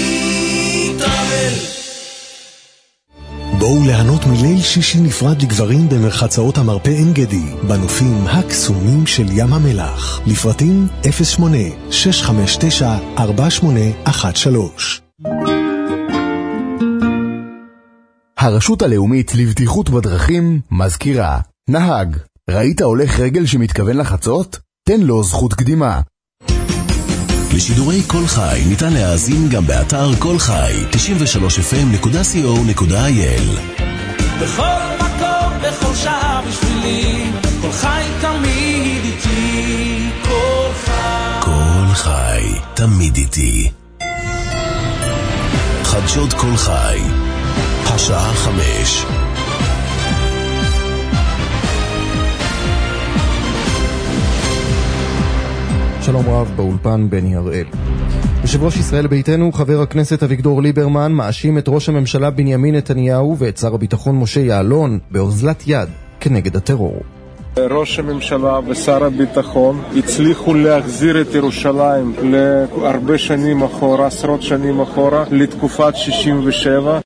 בואו ליהנות מליל שישי נפרד לגברים במרחצאות המרפא עין גדי, בנופים הקסומים של ים המלח. לפרטים אפס שמונה שש חמש תשע ארבע שמונה אחת שלוש. הרשות הלאומית לבטיחות בדרכים מזכירה: נהג, ראית הולך רגל שמתכוון לחצות? תן לו זכות קדימה. לשידורי כל חי ניתן להאזין גם באתר כל חי תשעים ושלוש אף אם נקודה סי או נקודה איי אל. בכל מקום, בכל שעה בשבילי, כל חי תמיד איתי, כל חי. כל חי תמיד איתי. חדשות כל חי, השעה חמש. שלום רב, באולפן בני הראל. יושב ראש ישראל ביתנו, חבר הכנסת אביגדור ליברמן, מאשים את ראש הממשלה בנימין נתניהו ואת שר הביטחון משה יעלון באוזלת יד כנגד הטרור. ראש הממשלה ושר הביטחון הצליחו להחזיר את ירושלים להרבה שנים אחורה, עשרות שנים אחורה, לתקופת שישים ושבע.